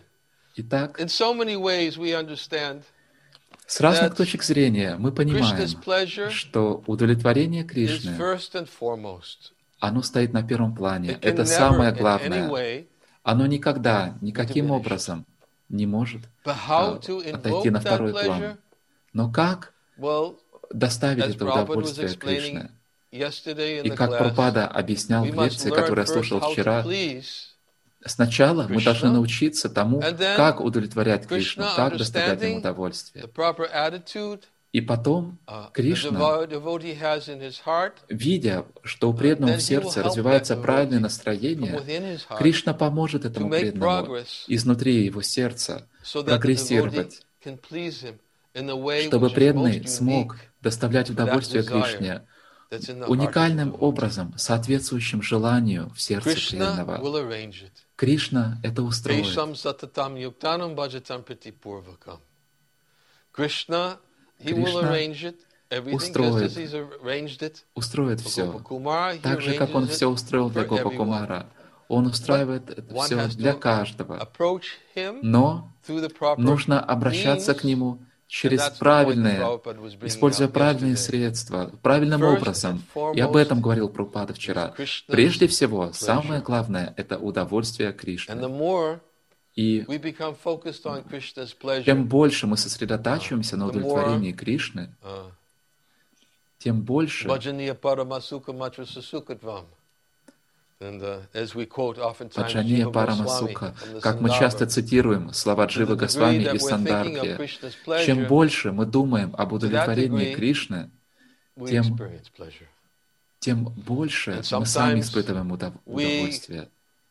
Итак, in so many ways we understand с разных that точек зрения мы понимаем, Krishna's pleasure что удовлетворение is Кришны, first and foremost. оно стоит на первом плане. It Это can never самое in any главное. way Оно никогда, никаким diminished. образом не может But how to отойти на invoke that второй pleasure? план. Но как Well, доставить as это Prabhupada was удовольствие explaining Кришны? yesterday in И the как class, Прабхупада объяснял we в must лекции, learn которую я first слушал how to вчера, please сначала мы должны Krishna, научиться тому, and then как удовлетворять Кришну, Krishna как доставлять ему understanding удовольствие. the proper attitude И потом the Кришна, devotee has in his heart, видя, что у преданного then в he will сердце help that развивается правильное devotee from настроение, within his heart Кришна поможет to этому make преданному progress изнутри его сердца so that the devotee прогрессировать, can please him in the way чтобы which is most преданный unique смог доставлять for that удовольствие desire Кришне that's in the heart of the уникальным devotee. образом, соответствующим желанию в сердце Krishna преданного. will arrange it. Кришна это устроит. Esam satatam yuktanam bhajatam pritipurvakam. Krishna, he will Кришна arrange it, everything just as he's arranged it. устроит For все. Gopakuma, he Так же, как Он arranges все it устроил для for Гопа everyone. Кумара. Он устраивает это One все has для to каждого. approach him Но through the proper нужно обращаться к means, Нему and через that's the point that правильные, Prabhupada was bringing используя out правильные yesterday. средства, правильным First образом. and И об этом foremost говорил Прабхупада вчера. is Krishna's Прежде всего, pleasure. самое главное – это удовольствие And the Кришны. more И we become focused on Krishna's pleasure, чем больше мы сосредотачиваемся на the more удовлетворении Кришны, тем больше Bhajaniya Paramasuka Matra Susukatvam. And as we quote oftentimes Баджания Jiva Парама Goswami Сука, from the как мы часто Sandarbha, цитируем слова to Дживы the degree Госвами that из we're thinking of Сандарбхи, Krishna's чем pleasure, больше мы думаем об to that удовлетворении degree Кришны, we тем, experience pleasure. тем больше And мы сами sometimes испытываем we удовольствие.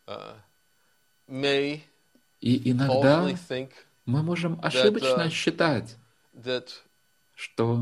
may И иногда falsely think мы можем ошибочно считать, that что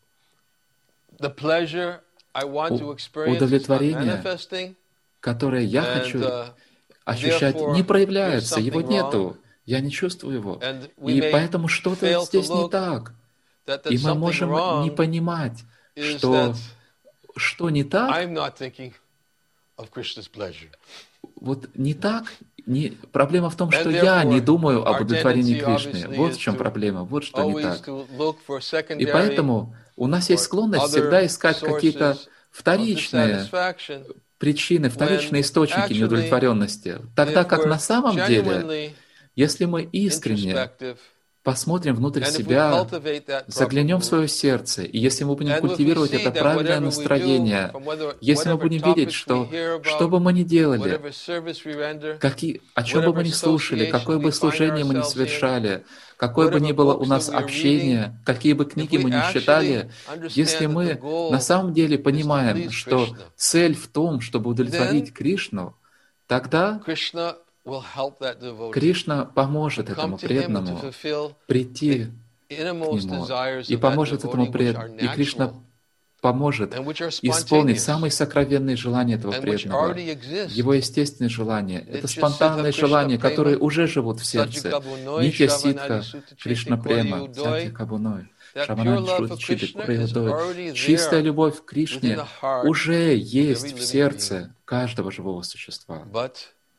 the pleasure I want to experience is not удовлетворение, manifesting, которое я хочу and ощущать, therefore не there's проявляется, его something нету, wrong, я не чувствую его. and we И may поэтому что-то fail to здесь не look так. that И мы something можем не wrong понимать, is что that не так, I'm not thinking of Krishna's pleasure. вот не так. Проблема в том, And что я не therefore, думаю об our удовлетворении tendency Кришны. obviously Вот is в чем to проблема, вот что не always так. to look for И secondary поэтому у нас есть or склонность other всегда искать какие-то sources of вторичные dissatisfaction, причины, вторичные when источники actually, неудовлетворенности. Тогда if как на we're самом деле, genuinely если мы искренне introspective, посмотрим внутрь and if we себя, cultivate that proper заглянем в mood, свое сердце, и если мы будем and if we культивировать see это that правильное whatever we do, настроение, from если мы whatever будем видеть, topics we что hear что about, бы мы ни делали, whatever service we render, о чем бы whatever мы ни слушали, какое association бы we find служение мы ни ourselves in, совершали, какое бы ни whatever было у books that нас we are reading, общение, какие бы if книги we мы ни actually читали, если understand that the мы на goal самом деле is to понимаем, please что Krishna, цель в том, чтобы удовлетворить then Кришну, тогда Krishna will help that devotee Кришна to поможет come этому to him and to преданному fulfill прийти the к innermost нему, desires и of that поможет этому devotee, which are и Кришна natural поможет and which are исполнить spontaneous самые сокровенные желания этого and which преданного, already exist. его естественные желания. It Это just спонтанные Siddha желания, Krishna которые Prema, уже живут в сердце. Sajjakabunoy, Нитья Shravanadi Ситха, Sutta Кришна Chaiti Према, Koli Сатья Udoy, Кабуной, that pure Шаманани love for Шрути Читы Krishna Курей is Удой. already Чистая there любовь к within Кришне the heart уже of есть every в living сердце being. каждого живого существа. But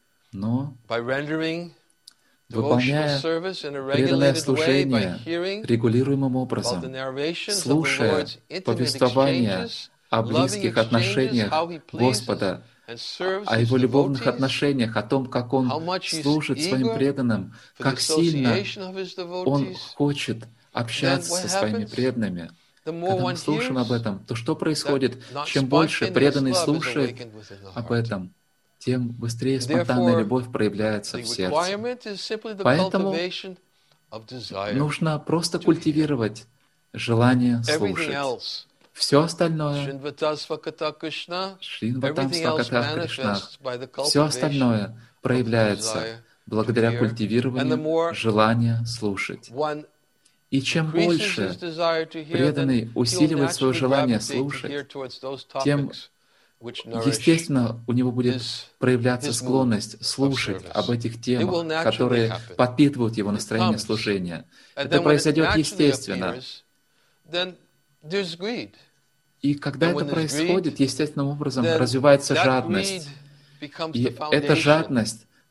Но by rendering devotional выполняя service in a преданное regulated way, by служение hearing регулируемым about the образом, narrations of the слушая Lord's intimate повествования exchanges, о loving близких exchanges, отношениях how He pleases Господа, and serves о His Его любовных devotees, отношениях, о том, как Он how much He's служит своим eager преданным, for the как сильно association of His Он devotees, хочет then общаться what со своими happens? преданными. The more Когда мы one слушаем об hears, этом, то что that происходит? not Чем больше spontaneous преданный love is слушает awakened within the об heart. этом, тем быстрее спонтанная Therefore, любовь проявляется the в сердце. requirement is simply the Поэтому cultivation of desire нужно просто to hear. культивировать желание Everything слушать. else, Все остальное, Shrinvatasvakata Krishna, Шринватам everything else Свакатах Кришна, manifests by the все cultivation остальное of the проявляется desire to благодаря hear. And the культивированию more желания слушать. one И чем increases больше his desire to hear, then преданный he'll усиливает свое naturally желание gravitate to слушать, hear towards those тем, topics which nourish естественно, у него будет his проявляться mood склонность of слушать service. об этих It will темах, naturally которые happen. подпитывают его It настроение comes. служения. And Это then when it произойдет naturally естественно. appears, then there's greed. И когда And это when there's происходит, естественным образом Then развивается that жадность. greed becomes И the эта foundation жадность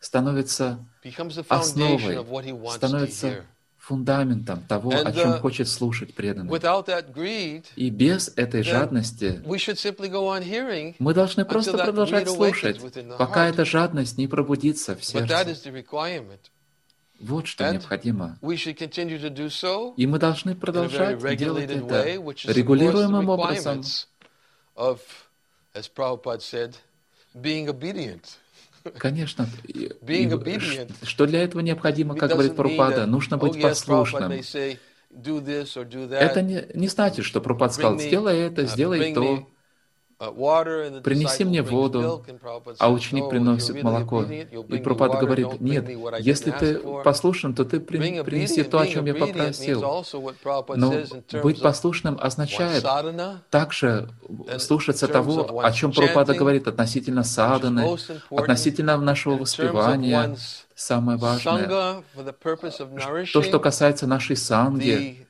становится becomes the foundation основой, of what he wants to становится hear. фундаментом того, о And чем хочет слушать преданный. without that greed, И без этой then жадности we should simply go on hearing мы должны until просто that продолжать greed слушать, awakens within the пока heart. эта жадность не пробудится в But that сердце. is the requirement. Вот что And необходимо. we should continue to do so И мы должны in a very продолжать делать regulated это way, which is, of course, the регулируемым образом. requirements of, as Prabhupada said, being obedient. Конечно, Being obedient что для этого необходимо, как говорит doesn't mean Прабхупада, that, нужно oh быть yes, Prabhupada послушным. may say, do this or do Это that. не значит, что Прабхупада сказал, сделай это, сделай то, принеси мне воду, а ученик приносит молоко. И Прабхупада говорит, нет, если ты послушен, то ты принеси то, о чем я попросил. Но быть послушным означает также слушаться того, о чем Прабхупада говорит относительно садханы, относительно нашего воспевания, самое важное, то, что касается нашей санги,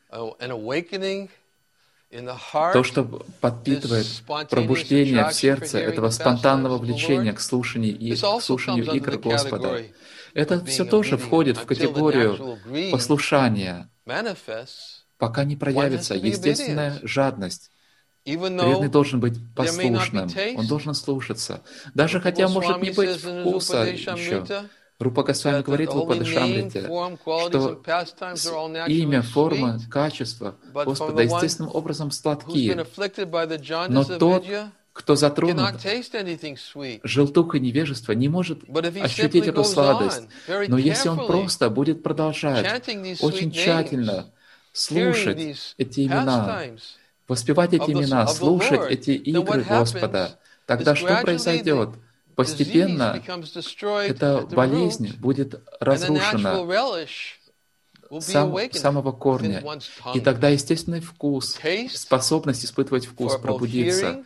то, что подпитывает пробуждение в сердце этого спонтанного влечения к слушанию игр Господа. Это все тоже входит в категорию послушания, пока не проявится естественная жадность. Преданный должен быть послушным, он должен слушаться. Даже хотя может не быть вкуса еще. Рупа Госвами говорит в Упадешамрите, что имя, форма, качество Господа естественным образом сладкие. Но тот, кто затронут желтухой невежества, не может ощутить эту сладость. Но если он просто будет продолжать очень тщательно слушать эти имена, воспевать эти имена, слушать эти игры Господа, тогда что произойдет? Постепенно эта болезнь будет разрушена с самого корня. И тогда естественный вкус, способность испытывать вкус пробудится.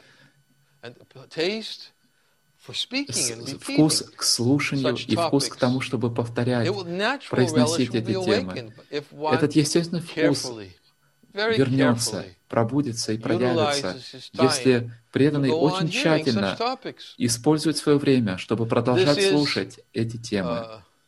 Вкус к слушанию и вкус к тому, чтобы повторять, произносить эти темы. Этот естественный вкус вернется, пробудится и проявится, если преданный очень тщательно использует свое время, чтобы продолжать слушать эти темы.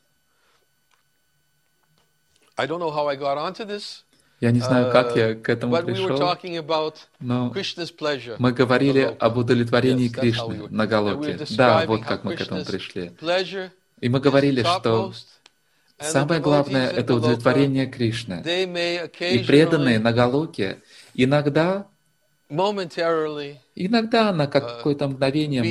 Я не знаю, как я к этому пришел, но мы говорили об удовлетворении Кришны на Галоке. Да, вот как мы к этому пришли. И мы говорили, что самое главное — это удовлетворение Кришны. И преданные на Галоке иногда на какое-то мгновение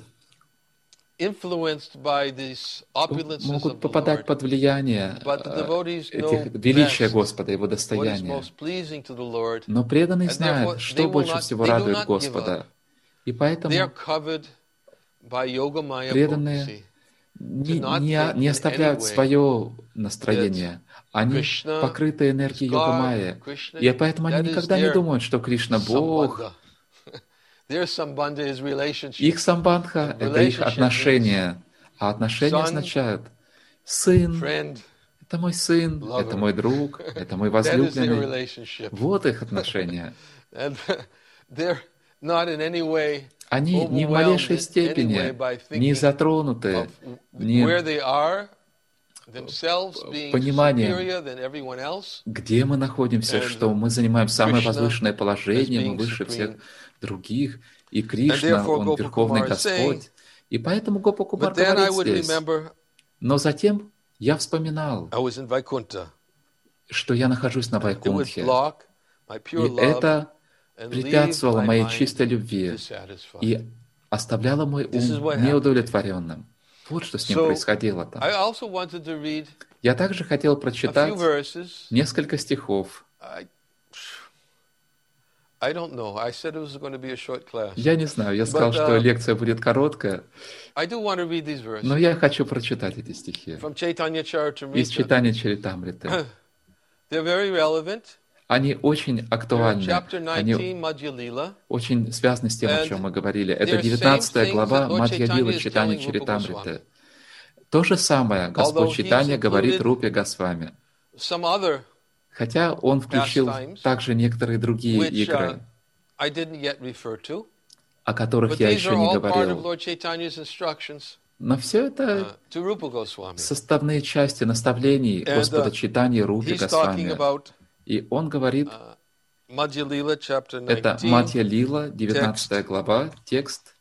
могут попадать под влияние этих величия Господа, Его достояния. Но преданный знает, что больше всего радует Господа. И поэтому преданные не оставляют свое настроение. Они покрыты энергией йога-майя. И поэтому они никогда не думают, что Кришна — Бог. Их самбандха — это их отношения. А отношения означают сын, это мой сын, это мой друг, это мой возлюбленный. Вот их отношения. Они ни в малейшей степени не затронуты пониманием, где мы находимся, что мы занимаем самое возвышенное положение, мы выше всех других, и Кришна, Он Верховный Господь. И поэтому Гопа Кумар говорит здесь. Но затем я вспоминал, что я нахожусь на Вайкунтхе, и это препятствовало моей чистой любви и оставляло мой ум неудовлетворенным. Вот что с ним происходило там. Я также хотел прочитать несколько стихов. Я не знаю, я сказал, что лекция будет короткая, но я хочу прочитать эти стихи из Чайтанья Чаритамриты. Они очень актуальны, они очень связаны с тем, о чем мы говорили. Это 19 глава Мадхья-лила Чайтанья Чаритамриты. То же самое Господь Чайтанья говорит Рупе Госвами. Хотя Он включил также некоторые другие игры, о которых я еще не говорил. Но все это to Rupa Goswami. составные части наставлений And, Господа Чайтаньи Рупи He's talking Госвами. about И он говорит, Madhya Lila, chapter это 19, Матья Лила, 19 глава, текст,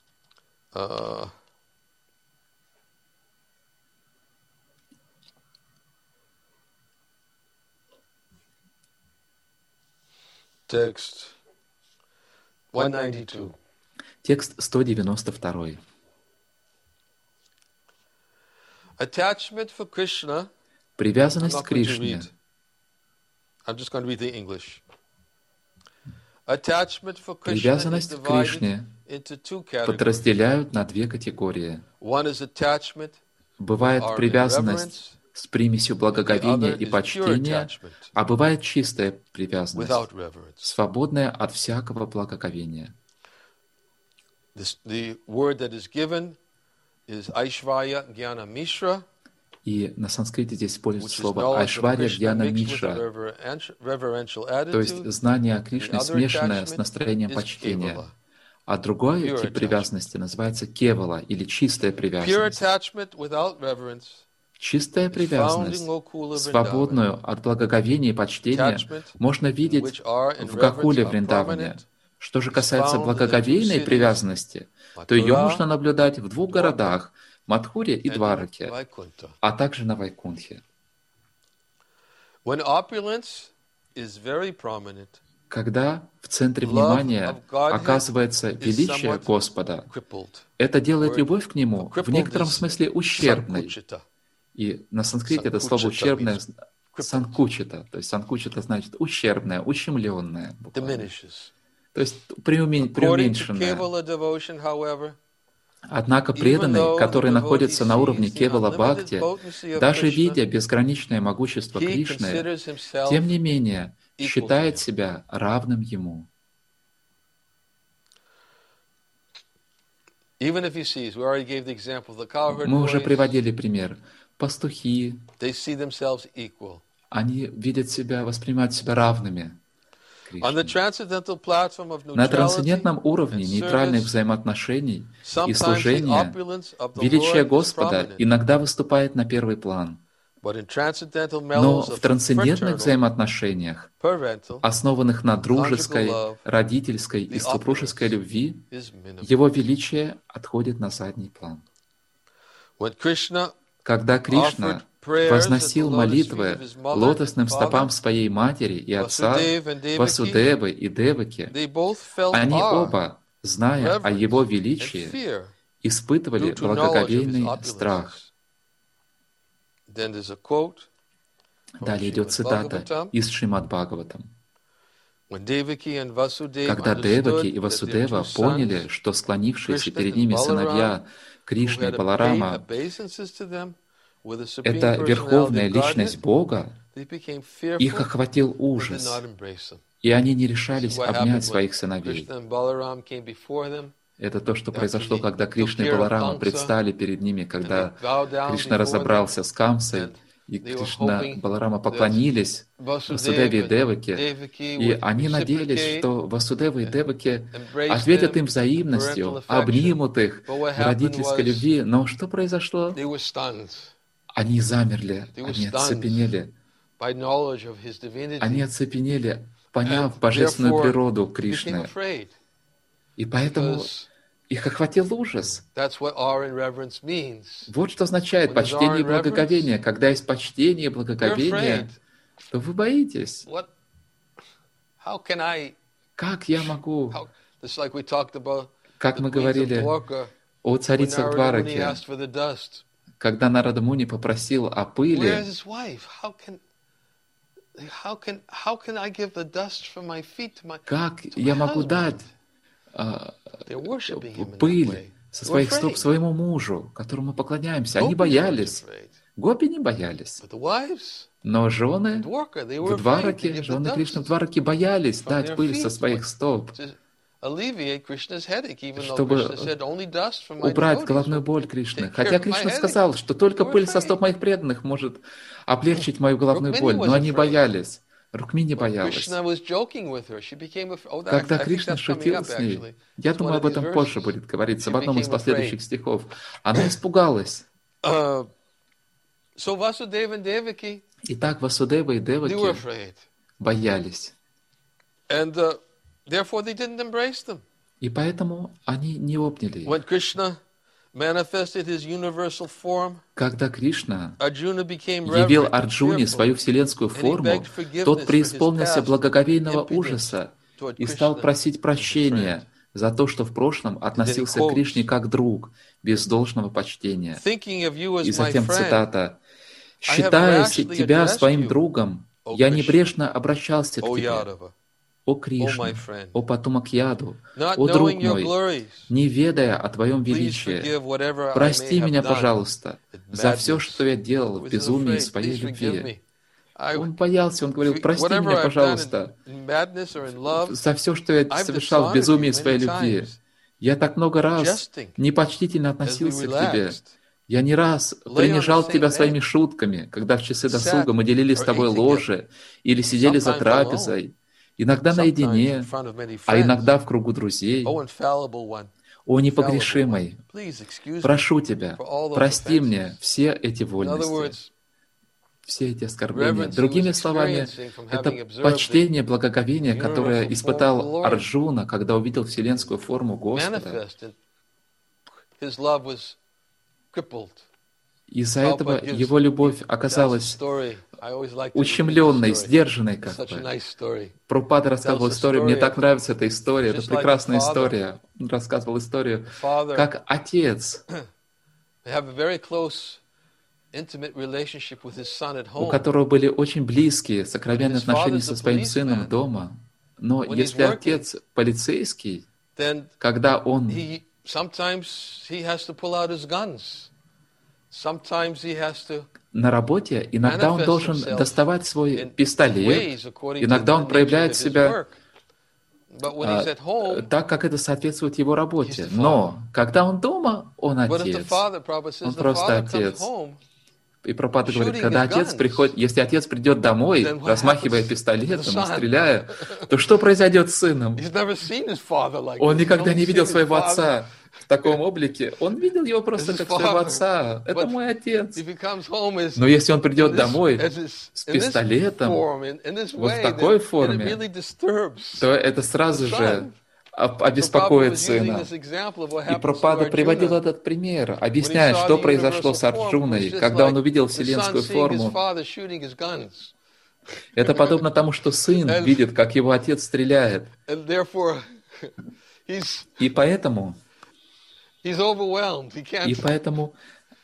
text 192. текст 192. Attachment for Krishna. I'm Привязанность not к going to Кришне. read. I'm just going to read the English. Attachment for Krishna is Привязанность к divided Кришне into two categories. подразделяют на две категории. One is attachment Бывает or привязанность reverence, с примесью and the благоговения other и is pure почтения, attachment а бывает чистая привязанность, without reverence. свободная от всякого благоговения. The word that is given is Aishvarya Jnana Mishra, И на санскрите здесь используется which is слово knowledge of Айшварья Krishna Дьяна mixed with a Мишра, reverential то есть attitude. знание о And the Кришне, other смешанное с attachment настроением is почтения. kevala, А другой pure тип attachment. привязанности называется кевала, или чистая Pure привязанность. attachment without reverence Чистая is found привязанность, in Gokula Vrindavan. свободную от благоговения и почтения, Attachment можно in видеть which are in в reverence Гакуле are Вриндаване. permanent Что же is касается found in the two благоговейной cities, привязанности, то ее Mathura можно наблюдать в двух and Dwarka, городах – Мадхуре и and in Двараке, Vaikuntha. а также на Вайкунтхе. When opulence is very prominent, Когда в центре love внимания of Godhead оказывается is величие somewhat Господа, crippled. это делает Word любовь к Нему в crippled некотором is смысле ущербной. sankuchita. И на санскрите это слово Sankuchita ущербное means crippled, санкучита. То есть санкучита значит ущербное, ущемленное. Буквально. diminishes. То есть According to преуменьшенное. Kevala devotion, however, Однако even преданный, though the который devotee находится на уровне sees the кевала unlimited бхакти, potency of даже Krishna, видя безграничное могущество he Кришны, considers himself тем не менее equal to считает him. себя равным Ему. Even if he sees, we already gave the example of the cowherd Мы уже boys, приводили пример. Пастухи, they see themselves equal. они видят себя, воспринимают себя равными On the Кришне. transcendental platform of На neutrality трансцендентном уровне and нейтральных service, взаимоотношений и sometimes the служения opulence of the величие Lord is Господа prominent. иногда выступает на первый план. But in transcendental Но mellows в of трансцендентных fraternal, взаимоотношениях, parental, основанных на conjugal дружеской, love, родительской the и супружеской opulence любви, is minimal. его величие отходит на задний план. When Krishna Когда Кришна возносил молитвы лотосным стопам своей матери и отца, Васудевы и Деваки, they both felt они awe, оба, зная о его reverence, and величии, fear испытывали due to knowledge of his благоговейный страх. opulences. Then there's a quote from Далее идет Srimad цитата Bhagavatam. из Шримад Бхагаватам. When Devaki and Vasudeva Когда Деваки и understood that their Васудева two поняли, sons, что склонившиеся Krishna перед and ними Balaram, сыновья who Кришны и had paid Баларама, obeisances to them with the supreme это personality верховная of личность Godhead, Бога, they became их fearful охватил and did ужас, not embrace them. и они не This is решались what обнять happened when своих сыновей. Krishna and Balaram came before them. Это то, что After произошло, he когда took Кришна и care of Баларама Kamsa, предстали перед ними, and they когда bowed down Кришна before them, разобрался с Камсой, and и they were Кришна, hoping Баларама that поклонились Васудеве и Vasudeva and Деваке, Devaki и would они надеялись, reciprocate что Васудева и and Деваки embrace ответят them им with parental взаимностью, affection. обнимут их But what в happened родительской was любви. Но что произошло? they were stunned. Они замерли, They were они stunned оцепенели, by knowledge of his они divinity, оцепенели, and поняв божественную therefore природу became Кришны. afraid. И поэтому Because их охватил ужас. that's what awe and reverence means. Вот что означает When there's awe почтение и and reverence, благоговение. Когда есть почтение и you're благоговение, afraid. то вы боитесь. What? How can I? Как я могу, How? Just like we talked about как the мы queens of говорили Dwarka о when царицах Narada Muni Двараки, asked for the dust. когда Нарада Муни попросил о Where is пыли, his wife? How can I give the dust from my feet to my как я могу husband? дать They're worshiping him in that пыль way. со They were своих стоп afraid. своему мужу, которому поклоняемся? Они Gopis weren't боялись. afraid. Гопи не боялись. But the wives, Но жены Dwarka, they were в afraid to Двараке, give the жены Кришны в dust Двараке боялись from дать their пыль со feet своих стоп, to alleviate Krishna's headache, even though чтобы Krishna said only dust from my убрать devotees головную will боль Кришны. take care Хотя of my Кришна headache. сказал, что только They were пыль со afraid. стоп моих преданных может облегчить мою головную Рукмини боль, но was они afraid. боялись. Рукмини When боялась. Krishna was joking with her, she became afraid. Oh, Когда I think Кришна that's coming шутил up с ней, actually. я It's one думаю, of об these этом позже verses. будет говориться, She в одном из became последующих afraid. стихов. Она испугалась. So Vasudeva and Devaki, Итак, Васудева и they were Деваки afraid. боялись. And therefore they didn't embrace them. И поэтому они не обняли When их. Krishna manifested his universal form, Когда Кришна Arjuna became явил reverent and Арджуне fearful, свою вселенскую and he форму, begged тот forgiveness for his преисполнился past благоговейного impudence ужаса toward и стал Krishna просить as a friend. прощения за то, что в прошлом And then he относился к Кришне quotes, как друг, без должного почтения. thinking of you И as my затем friend, цитата. I have «Считая rashly тебя addressed своим you, другом, O я Krishna, небрежно обращался к O тебе, Yadava, о O my Кришна, friend. о потомок Яду, Not о друг knowing your мой, glories, не ведая о твоем please величии, forgive whatever I may прости have меня, done пожалуйста, in за все, madness. что я делал He в was безумии afraid. своей Please forgive любви». me. Он боялся, он говорил, прости Whatever меня, I've done пожалуйста, in madness or in love, за все, что я I've совершал в dishonored безумии you своей many любви. times, Я так много раз jesting непочтительно as we относился к тебе. relaxed, Я не раз lay on the принижал same тебя своими bed, шутками, когда в часы досуга sat мы делили с or тобой ate together, ложе или сидели за sometimes alone, трапезой, иногда sometimes in наедине, front of many а friends. иногда в кругу друзей. Oh, infallible one, О infallible one, непогрешимый, please excuse me прошу тебя, for all those прости мне offenses. все эти In other вольности, words, все эти оскорбления. reverence he was Другими словами, experiencing from это having observed the почтение, благоговение, которое universal form of the испытал Lord Арджуна, когда увидел вселенскую форму Господа. manifest, and his love was crippled. Из-за этого Prabhupada gives его любовь that's a оказалась story. I always like to repeat ущемленной, this story. сдержанной, It's как such a бы. nice story. Прабхупада рассказывал Tells the историю, мне story так of нравится эта история, это just like a прекрасная father. история. Он рассказывал историю, Father, как отец, they have a very close, intimate relationship with his son at у home. которого были очень близкие, сокровенные His отношения father's со a своим сыном policeman. дома. Но When he's если working, отец полицейский, then когда он sometimes he has to pull out his guns. Sometimes he has to на работе, иногда он manifest должен himself доставать свой in пистолет, ways according to иногда the он nature проявляет of his себя work. But when he's at home, так, как это соответствует его he's работе. the Но когда он дома, он but if the отец. father, Prabhupada says, Он the просто father comes отец. home, И Прабхупада говорит, shooting когда his отец guns, приходит, если отец придет домой, then what размахивая happens to the пистолетом и son? стреляя, то что произойдет с сыном? He's never seen his father like Он this. He's никогда only не seen видел his своего father. отца в таком облике. Он видел его просто This is как своего father. отца. Это But мой отец. If he comes home as, Но если он придет in this, домой as this, с in this пистолетом, form, in this вот в way, такой then it форме, really disturbs то это сразу the же son. So Prabhupada обеспокоит was using сына. this example of what И happens to Прабхупада приводил Arjuna. этот пример, When he объясняя, saw что the произошло universal с form, it was Арджуной, just когда он like увидел the son вселенскую seeing his форму. father shooting his guns. Это подобно тому, что сын And- видит, как его отец стреляет. And therefore, he's И поэтому overwhelmed. He can't.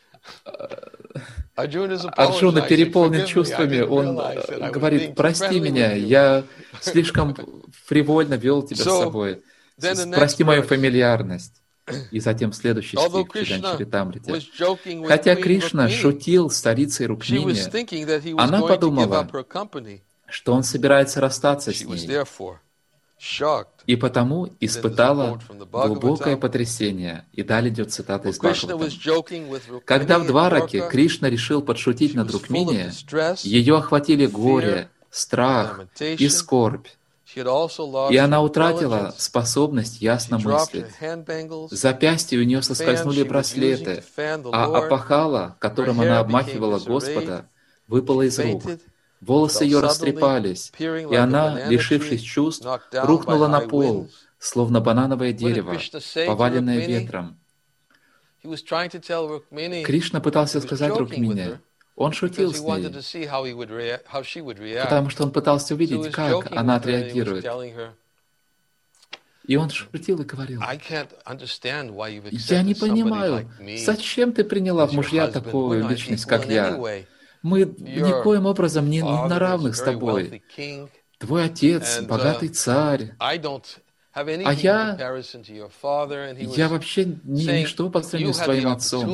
Арджуна переполнен чувствами. Он говорит, прости меня, я слишком фривольно вел тебя с собой. Прости мою фамильярность. И затем следующий стих в Читамрите. Хотя Кришна шутил с царицей Рукмини, она подумала, что он собирается расстаться с ней, и потому испытала глубокое потрясение. И далее идет цитата из Бхагаватам. Когда в Двараке Кришна решил подшутить над Рукмини, ее охватили горе, страх и скорбь, и она утратила способность ясно мыслить. С запястья у нее соскользнули браслеты, а опахало, которым она обмахивала Господа, выпало из рук. Волосы ее растрепались, и она, лишившись чувств, рухнула на пол, словно банановое дерево, поваленное ветром. Кришна пытался сказать Рукмини, он шутил с ней, потому что он пытался увидеть, как она отреагирует. И он шутил и говорил, «Я не понимаю, зачем ты приняла в мужья такую личность, как я? Мы никоим образом не на равных с тобой. Твой отец — богатый царь, а я вообще ничто по сравнению с твоим отцом.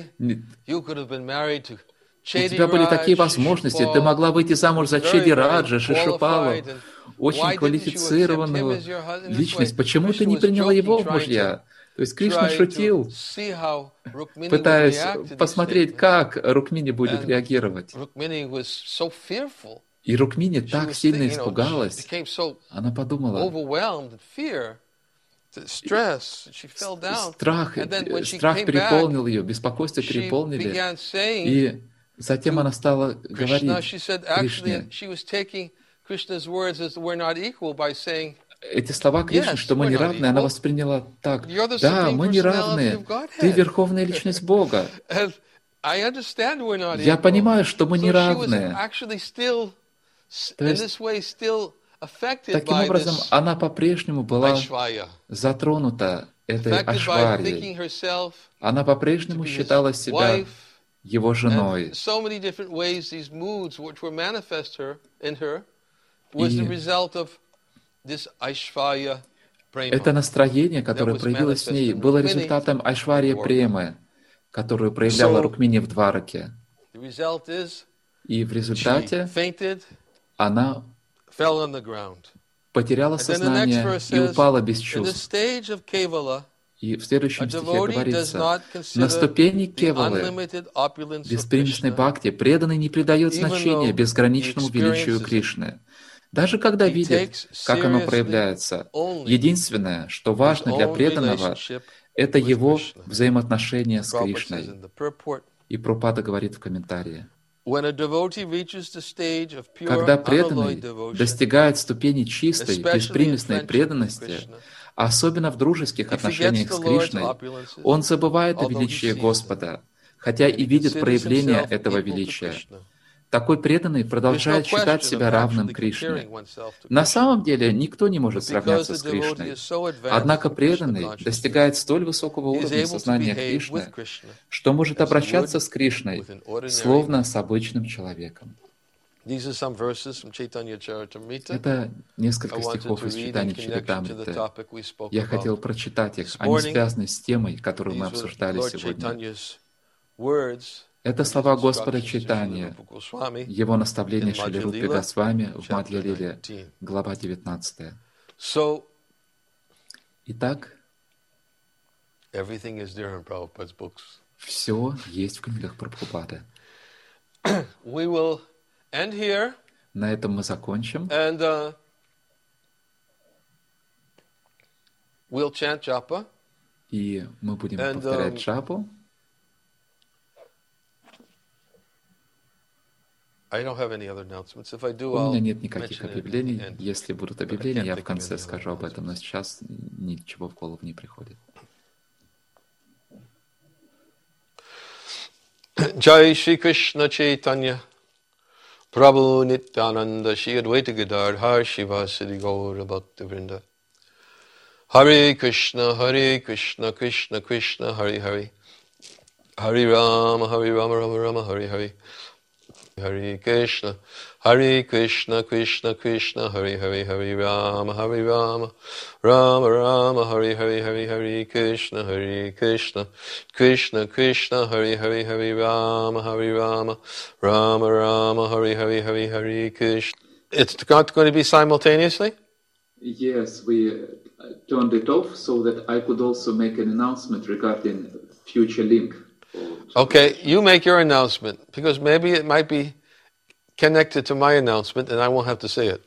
У тебя были такие возможности, ты могла выйти замуж за Чеди Раджа, Шишупалу, очень квалифицированную личность. Почему ты не приняла его в мужья?» То есть Кришна шутил, пытаясь посмотреть, как Рукмини будет реагировать. И Рукмини She так was сильно she испугалась, became so она подумала, overwhelmed with fear, stress, she fell down. страх, And then when she страх came back, переполнил ее, беспокойство she переполнили, began saying и затем to она стала Krishna, говорить she said actually Кришне she was taking Krishna's words as we're not equal by saying, эти слова Кришны, что yes, мы we're не not равны, она equal. восприняла так: You're the да, Supreme мы не Personality равны, of ты Godhead. верховная личность Бога. And I understand we're not Я equal. понимаю, что мы не So she was равны. actually still, То in есть, this way, still affected таким by образом, this она по-прежнему была Aishvarya. затронута этой Affected by Айшварьей. thinking herself Она to по-прежнему be his считала себя wife, его and женой. so many different ways these moods which were manifest in her was the И result of this Aishvarya prema это настроение, that которое was проявилось в manifest ней, in было Rukmini результатом in Айшварьи Dwarka. Премы, которую проявляла So Рукмини в Двараке. the result is И в she результате fainted, она fell on the ground. потеряла And then the next сознание verse и says, упала без in the чувств. stage of Kevala, И в a следующем стихе devotee does говорится: not на consider ступени the Кевалы, unlimited opulence of беспримесной Krishna, бхакти, преданный не придает even значения though he безграничному величию experiences it. Кришны. Даже когда He видит, takes как оно seriously проявляется, only единственное, что his важно для own преданного, relationship это with его Krishna. взаимоотношения с Prabhupada says Кришной. in the purport, И Прабхупада говорит в комментарии: when a devotee reaches the stage of pure когда unalloyed преданный devotion, достигает ступени чистой, especially in беспримесной friendship with преданности, Krishna, особенно в дружеских he forgets отношениях the с Lord's Кришной, opulences, он забывает о although he величии sees them, Господа, хотя and и he видит considers проявление himself этого equal to величия. Krishna. Такой преданный There's no продолжает считать question of себя равным actually Кришне. comparing oneself to На Krishna. самом деле никто не может But because сравняться the с devotee Кришной. is so advanced Однако in Krishna преданный consciousness, достигает столь высокого he is уровня able to сознания behave with Кришны, Krishna что может as he обращаться would с Кришной with an ordinary словно man. с обычным человеком. These are some verses from Chaitanya Charitamrita. Это I несколько wanted стихов to из read in читания connection to the Чаритамриты. topic we spoke Я about хотел прочитать их. this Они morning. связаны с темой, которую мы These were обсуждали Lord сегодня. Chaitanya's words, Это and his слова Господа instructions to Srila Чайтаньи, Rupa Goswami его наставление in Шрили Madhya Рупи Lila, Госвами в chapter Мадья-лиле, 19. глава 19. So, Итак, everything is there in Prabhupada's books. все есть в книгах Прабхупады. We will end here, На этом мы закончим. and we'll chant japa. И мы будем And, повторять джапу. I don't have any other announcements. If I do, У I'll меня нет никаких mention it at the объявлений. end. Если будут But I объявления, can't я в think of конце any скажу other об этом, но сейчас ничего в голову не приходит. Jai Shri Krishna Chaitanya Prabhu Nityananda Shri Advaita Gadadhar Shivasadi Gaura Bhakta Vrinda Hare Krishna Krishna Krishna Hare Hare Hare Rama Rama Rama Hare Hare Hare Krishna Krishna Krishna Hare Hare Hare Rama Rama Rama Hare Hare Hare Krishna Krishna Krishna Hare Hare Rama Rama Rama Hare Hare Krishna. It's not going to be simultaneously? Yes, we turned it off so that I could also make an announcement regarding future link. Okay, you make your announcement, because maybe it might be connected to my announcement, and I won't have to say it.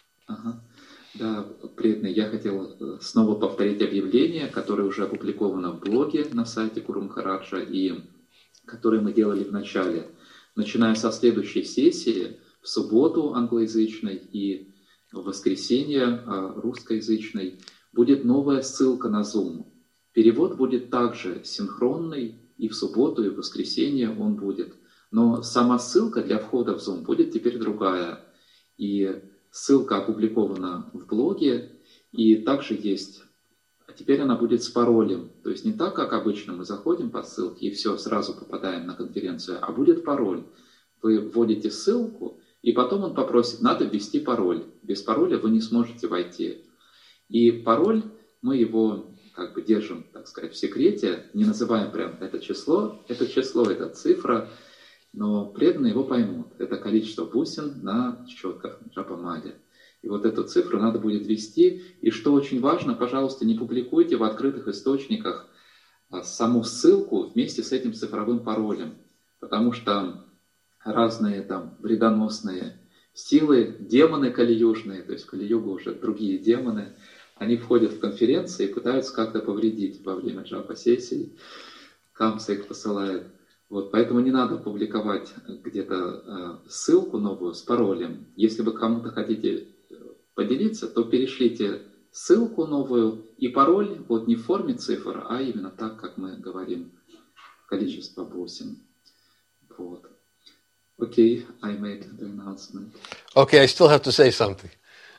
Да, преданный, я хотел снова повторить объявление, которое уже опубликовано в блоге на сайте Гуру Махараджа и которое мы делали в начале. Начиная со следующей сессии, в субботу англоязычной и в воскресенье русскоязычной, будет новая ссылка на Zoom. Перевод будет также синхронный, и в субботу, и в воскресенье он будет. Но сама ссылка для входа в Zoom будет теперь другая. И ссылка опубликована в блоге, и также есть... А теперь она будет с паролем. То есть не так, как обычно мы заходим по ссылке и все, сразу попадаем на конференцию, а будет пароль. Вы вводите ссылку, и потом он попросит, надо ввести пароль. Без пароля вы не сможете войти. И пароль, мы его как бы держим, так сказать, в секрете, не называем прям это число, это цифра, но преданные его поймут. Это количество бусин на щетках джапамали. И вот эту цифру надо будет ввести. И что очень важно, пожалуйста, не публикуйте в открытых источниках саму ссылку вместе с этим цифровым паролем, потому что разные там вредоносные силы, демоны кали-южные, то есть в Кали-югу уже другие демоны, они входят в конференции и пытаются как-то повредить во время джапа-сессий. Камса их посылает. Вот, поэтому не надо публиковать где-то ссылку новую с паролем. Если вы кому-то хотите поделиться, то перешлите ссылку новую и пароль, вот не в форме цифр, а именно так, как мы говорим, количество 8. Вот. Okay, I made the announcement. Okay, I still have to say something.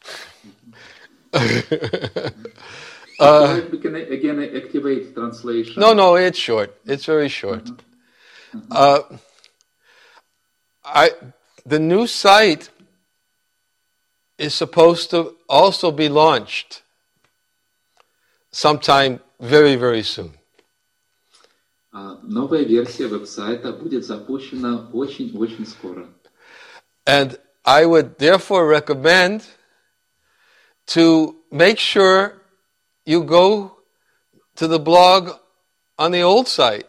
We can again activate translation. No, it's short. It's very short. The new site is supposed to also be launched sometime very, very soon. Новая версия веб-сайта будет запущена очень-очень скоро. And I would therefore recommend to make sure you go to the blog on the old site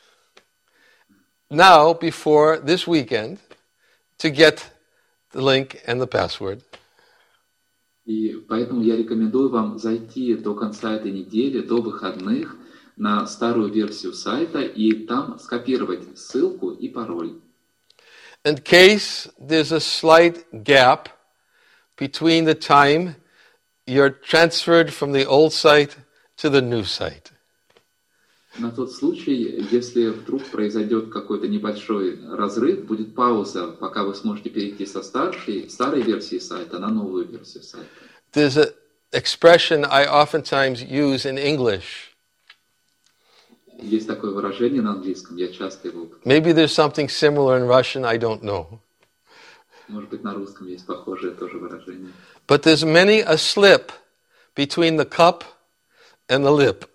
now before this weekend to get the link and the password. И поэтому я рекомендую вам зайти до конца этой недели, до выходных, на старую версию сайта и там скопировать ссылку и пароль. In case there's a slight gap between the time you're transferred from the old site to the new site. На тот случай, если вдруг произойдет какой-то небольшой разрыв, будет пауза, пока вы сможете перейти со старой версии сайта на новую версию сайта. There's an expression I oftentimes use in English. Есть такое выражение на английском, я часто его употребляю. Maybe there's something similar in Russian, I don't know. Может быть, на русском есть похожее тоже выражение. But there's many a slip between the cup and the lip.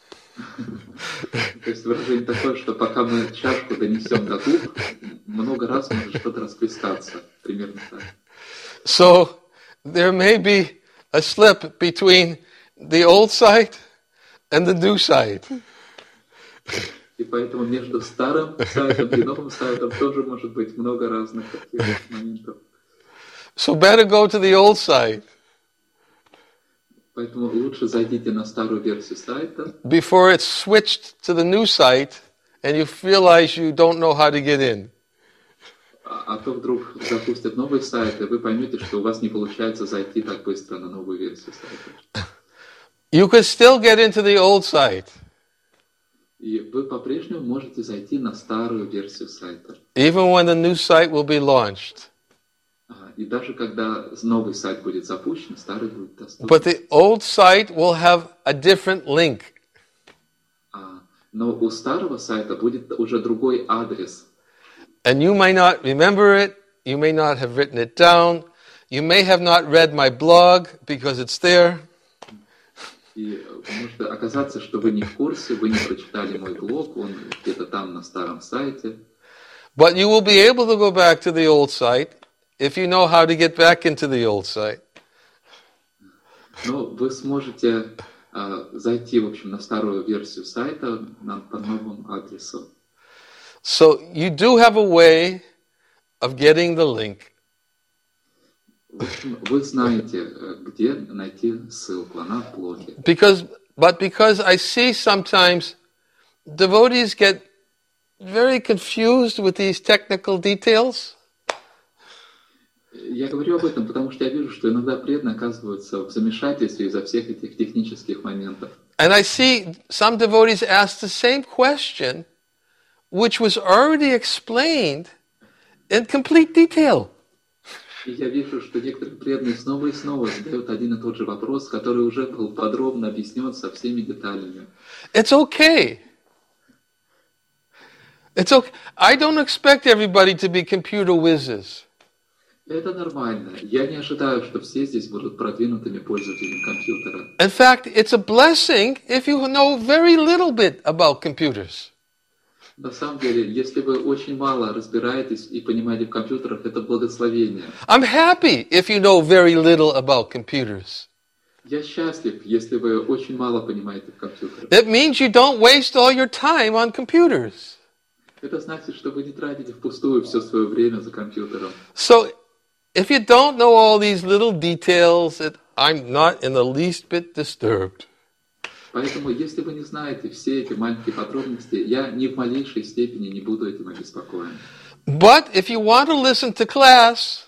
То есть выражение такое, что пока мы чашку донесем до губ, много раз может что-то расплескаться. Примерно так. So there may be a slip between the old site and the new site. И поэтому между старым сайтом и новым сайтом тоже может быть много разных таких моментов. So better go to the old site. Поэтому лучше зайдите на старую версию сайта. Before it's switched to the new site and you realize you don't know how to get in. А то вдруг запустят новый сайт, и вы поймете, что у вас не получается зайти так быстро на новую версию сайта. You could still get into the old site. И вы по-прежнему можете зайти на старую версию сайта. Even when the new site will be launched. И даже когда новый сайт будет запущен, старый будет доступен. But the old site will have a different link. Но у старого сайта будет уже другой адрес. And you may not remember it, you may not have written it down, you may have not read my blog because it's there. И может оказаться, что вы не в курсе, вы не прочитали мой блог, он где-то там на старом сайте. But you will be able to go back to the old site if you know how to get back into the old site. Но вы сможете зайти, в общем, на старую версию сайта по новому адресу. So you do have a way of getting the link. В общем, вы знаете, где найти ссылку, она в блоге. But because I see sometimes devotees get very confused with these technical details. Я говорю об этом, потому что я вижу, что иногда преданные оказываются в замешательстве из-за всех этих технических моментов. And I see some devotees ask the same question, which was already explained in complete detail. И я вижу, что некоторые преданные снова и снова задают один и тот же вопрос, который уже был подробно объяснен со всеми деталями. It's okay. It's okay. I don't expect everybody to be computer whizzes. Это нормально. Я не ожидаю, что все здесь будут продвинутыми пользователями компьютера. In fact, it's a blessing if you know very little bit about computers. На самом деле, если вы очень мало разбираетесь и понимаете в компьютерах, это благословение. I'm happy if you know very little about computers. Я счастлив, если вы очень мало понимаете в компьютерах. It means you don't waste all your time on computers. Это значит, что вы не тратите впустую все свое время за компьютером. So, if you don't know all these little details, I'm not in the least bit disturbed. Поэтому, если вы не знаете все эти маленькие подробности, я ни в малейшей степени не буду этим обеспокоен. But if you want to listen to class,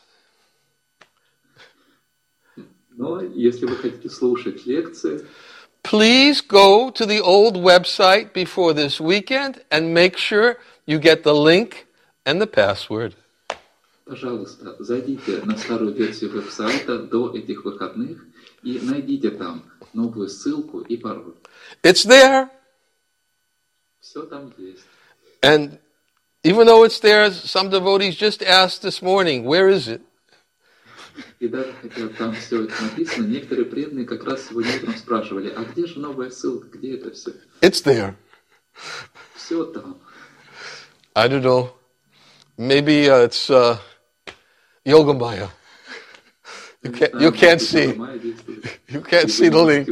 Но если вы хотите слушать лекции, please go to the old website before this weekend and make sure you get the link and the password. пожалуйста, зайдите на старую версию веб-сайта до этих выходных и найдите там новую ссылку и пароль. It's there. Все там есть. And even though it's there, some devotees just asked this morning, where is it? И даже хотя там все это написано, некоторые преданные как раз сегодня утром спрашивали, а где же новая ссылка, где это все? It's there. Все там. I don't know. Maybe it's Yogamaya. You can't see. You can't see the link.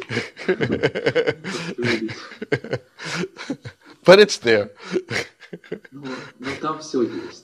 But it's there. Но там все есть.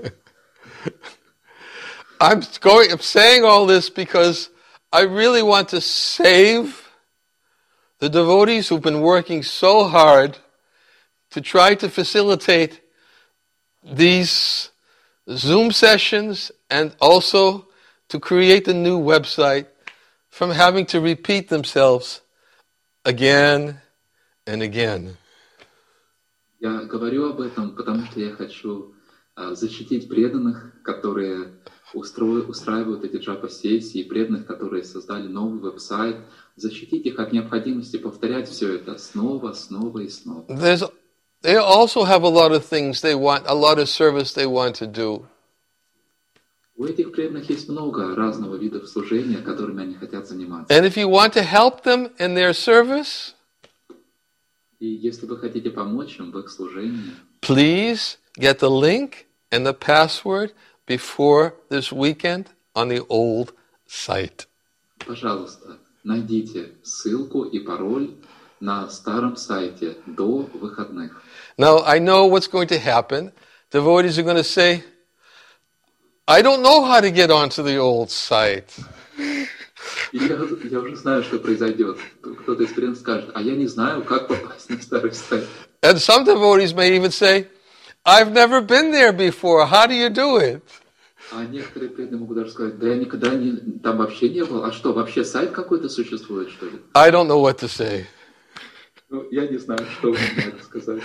I'm saying all this because I really want to save the devotees who've been working so hard to try to facilitate these Zoom sessions and also to create a new website from having to repeat themselves again and again. Я говорю об этом, потому что я хочу защитить преданных, которые устраивают эти джапа-сессии, преданных, которые создали новый веб-сайт, защитить их от необходимости повторять все это снова и снова. They also have a lot of things they want, a lot of service they want to do. У этих преданных есть много разного видов служения, которыми они хотят заниматься. And if you want to help them in their service, и если вы хотите помочь им в их служении, please get the link and the password before this weekend on the old site. Пожалуйста, найдите ссылку и пароль на старом сайте до выходных. Now, I know what's going to happen. Devotees are going to say, I don't know how to get onto the old site. Я уже знаю, что произойдет. Кто-то из преданных скажет, а я не знаю, как попасть на старый сайт. And some devotees may even say, I've never been there before. How do you do it? А некоторые преданные могут даже сказать, да я никогда там вообще не был. А что, вообще сайт какой-то существует, что ли? I don't know what to say. Ну, я не знаю, что вы мне это сказали.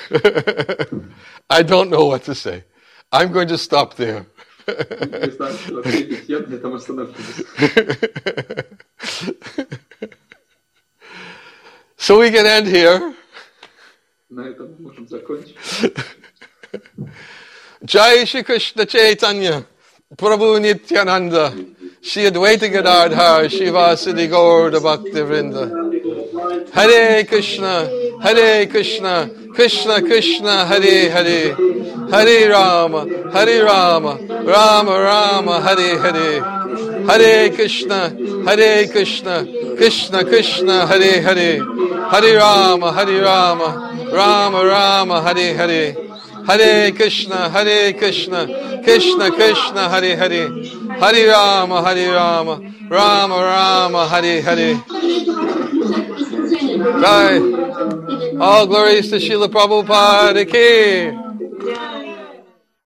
I don't know what to say. I'm going to stop there. Не знаю, что ответить. Я на этом остановлюсь. So we can end here. На этом мы можем закончить. Jai Shri Krishna Chaitanya, Prabhu Nityananda, Shri Advaita Gadadhar, Shivasadi Gaura Bhakti Vrinda. Hare Krishna, Krishna Krishna, Hare Hare, Hare Rama, Rama Rama, Hare Hare. Hare Krishna, Krishna Krishna, Hare Hare, Hare Rama, Rama Rama, Hare Hare. Hare Krishna, Krishna Krishna, Hare Hare, Hare Rama, Rama Rama, Hare Hare. Right. All glories to Srila Prabhupada ki.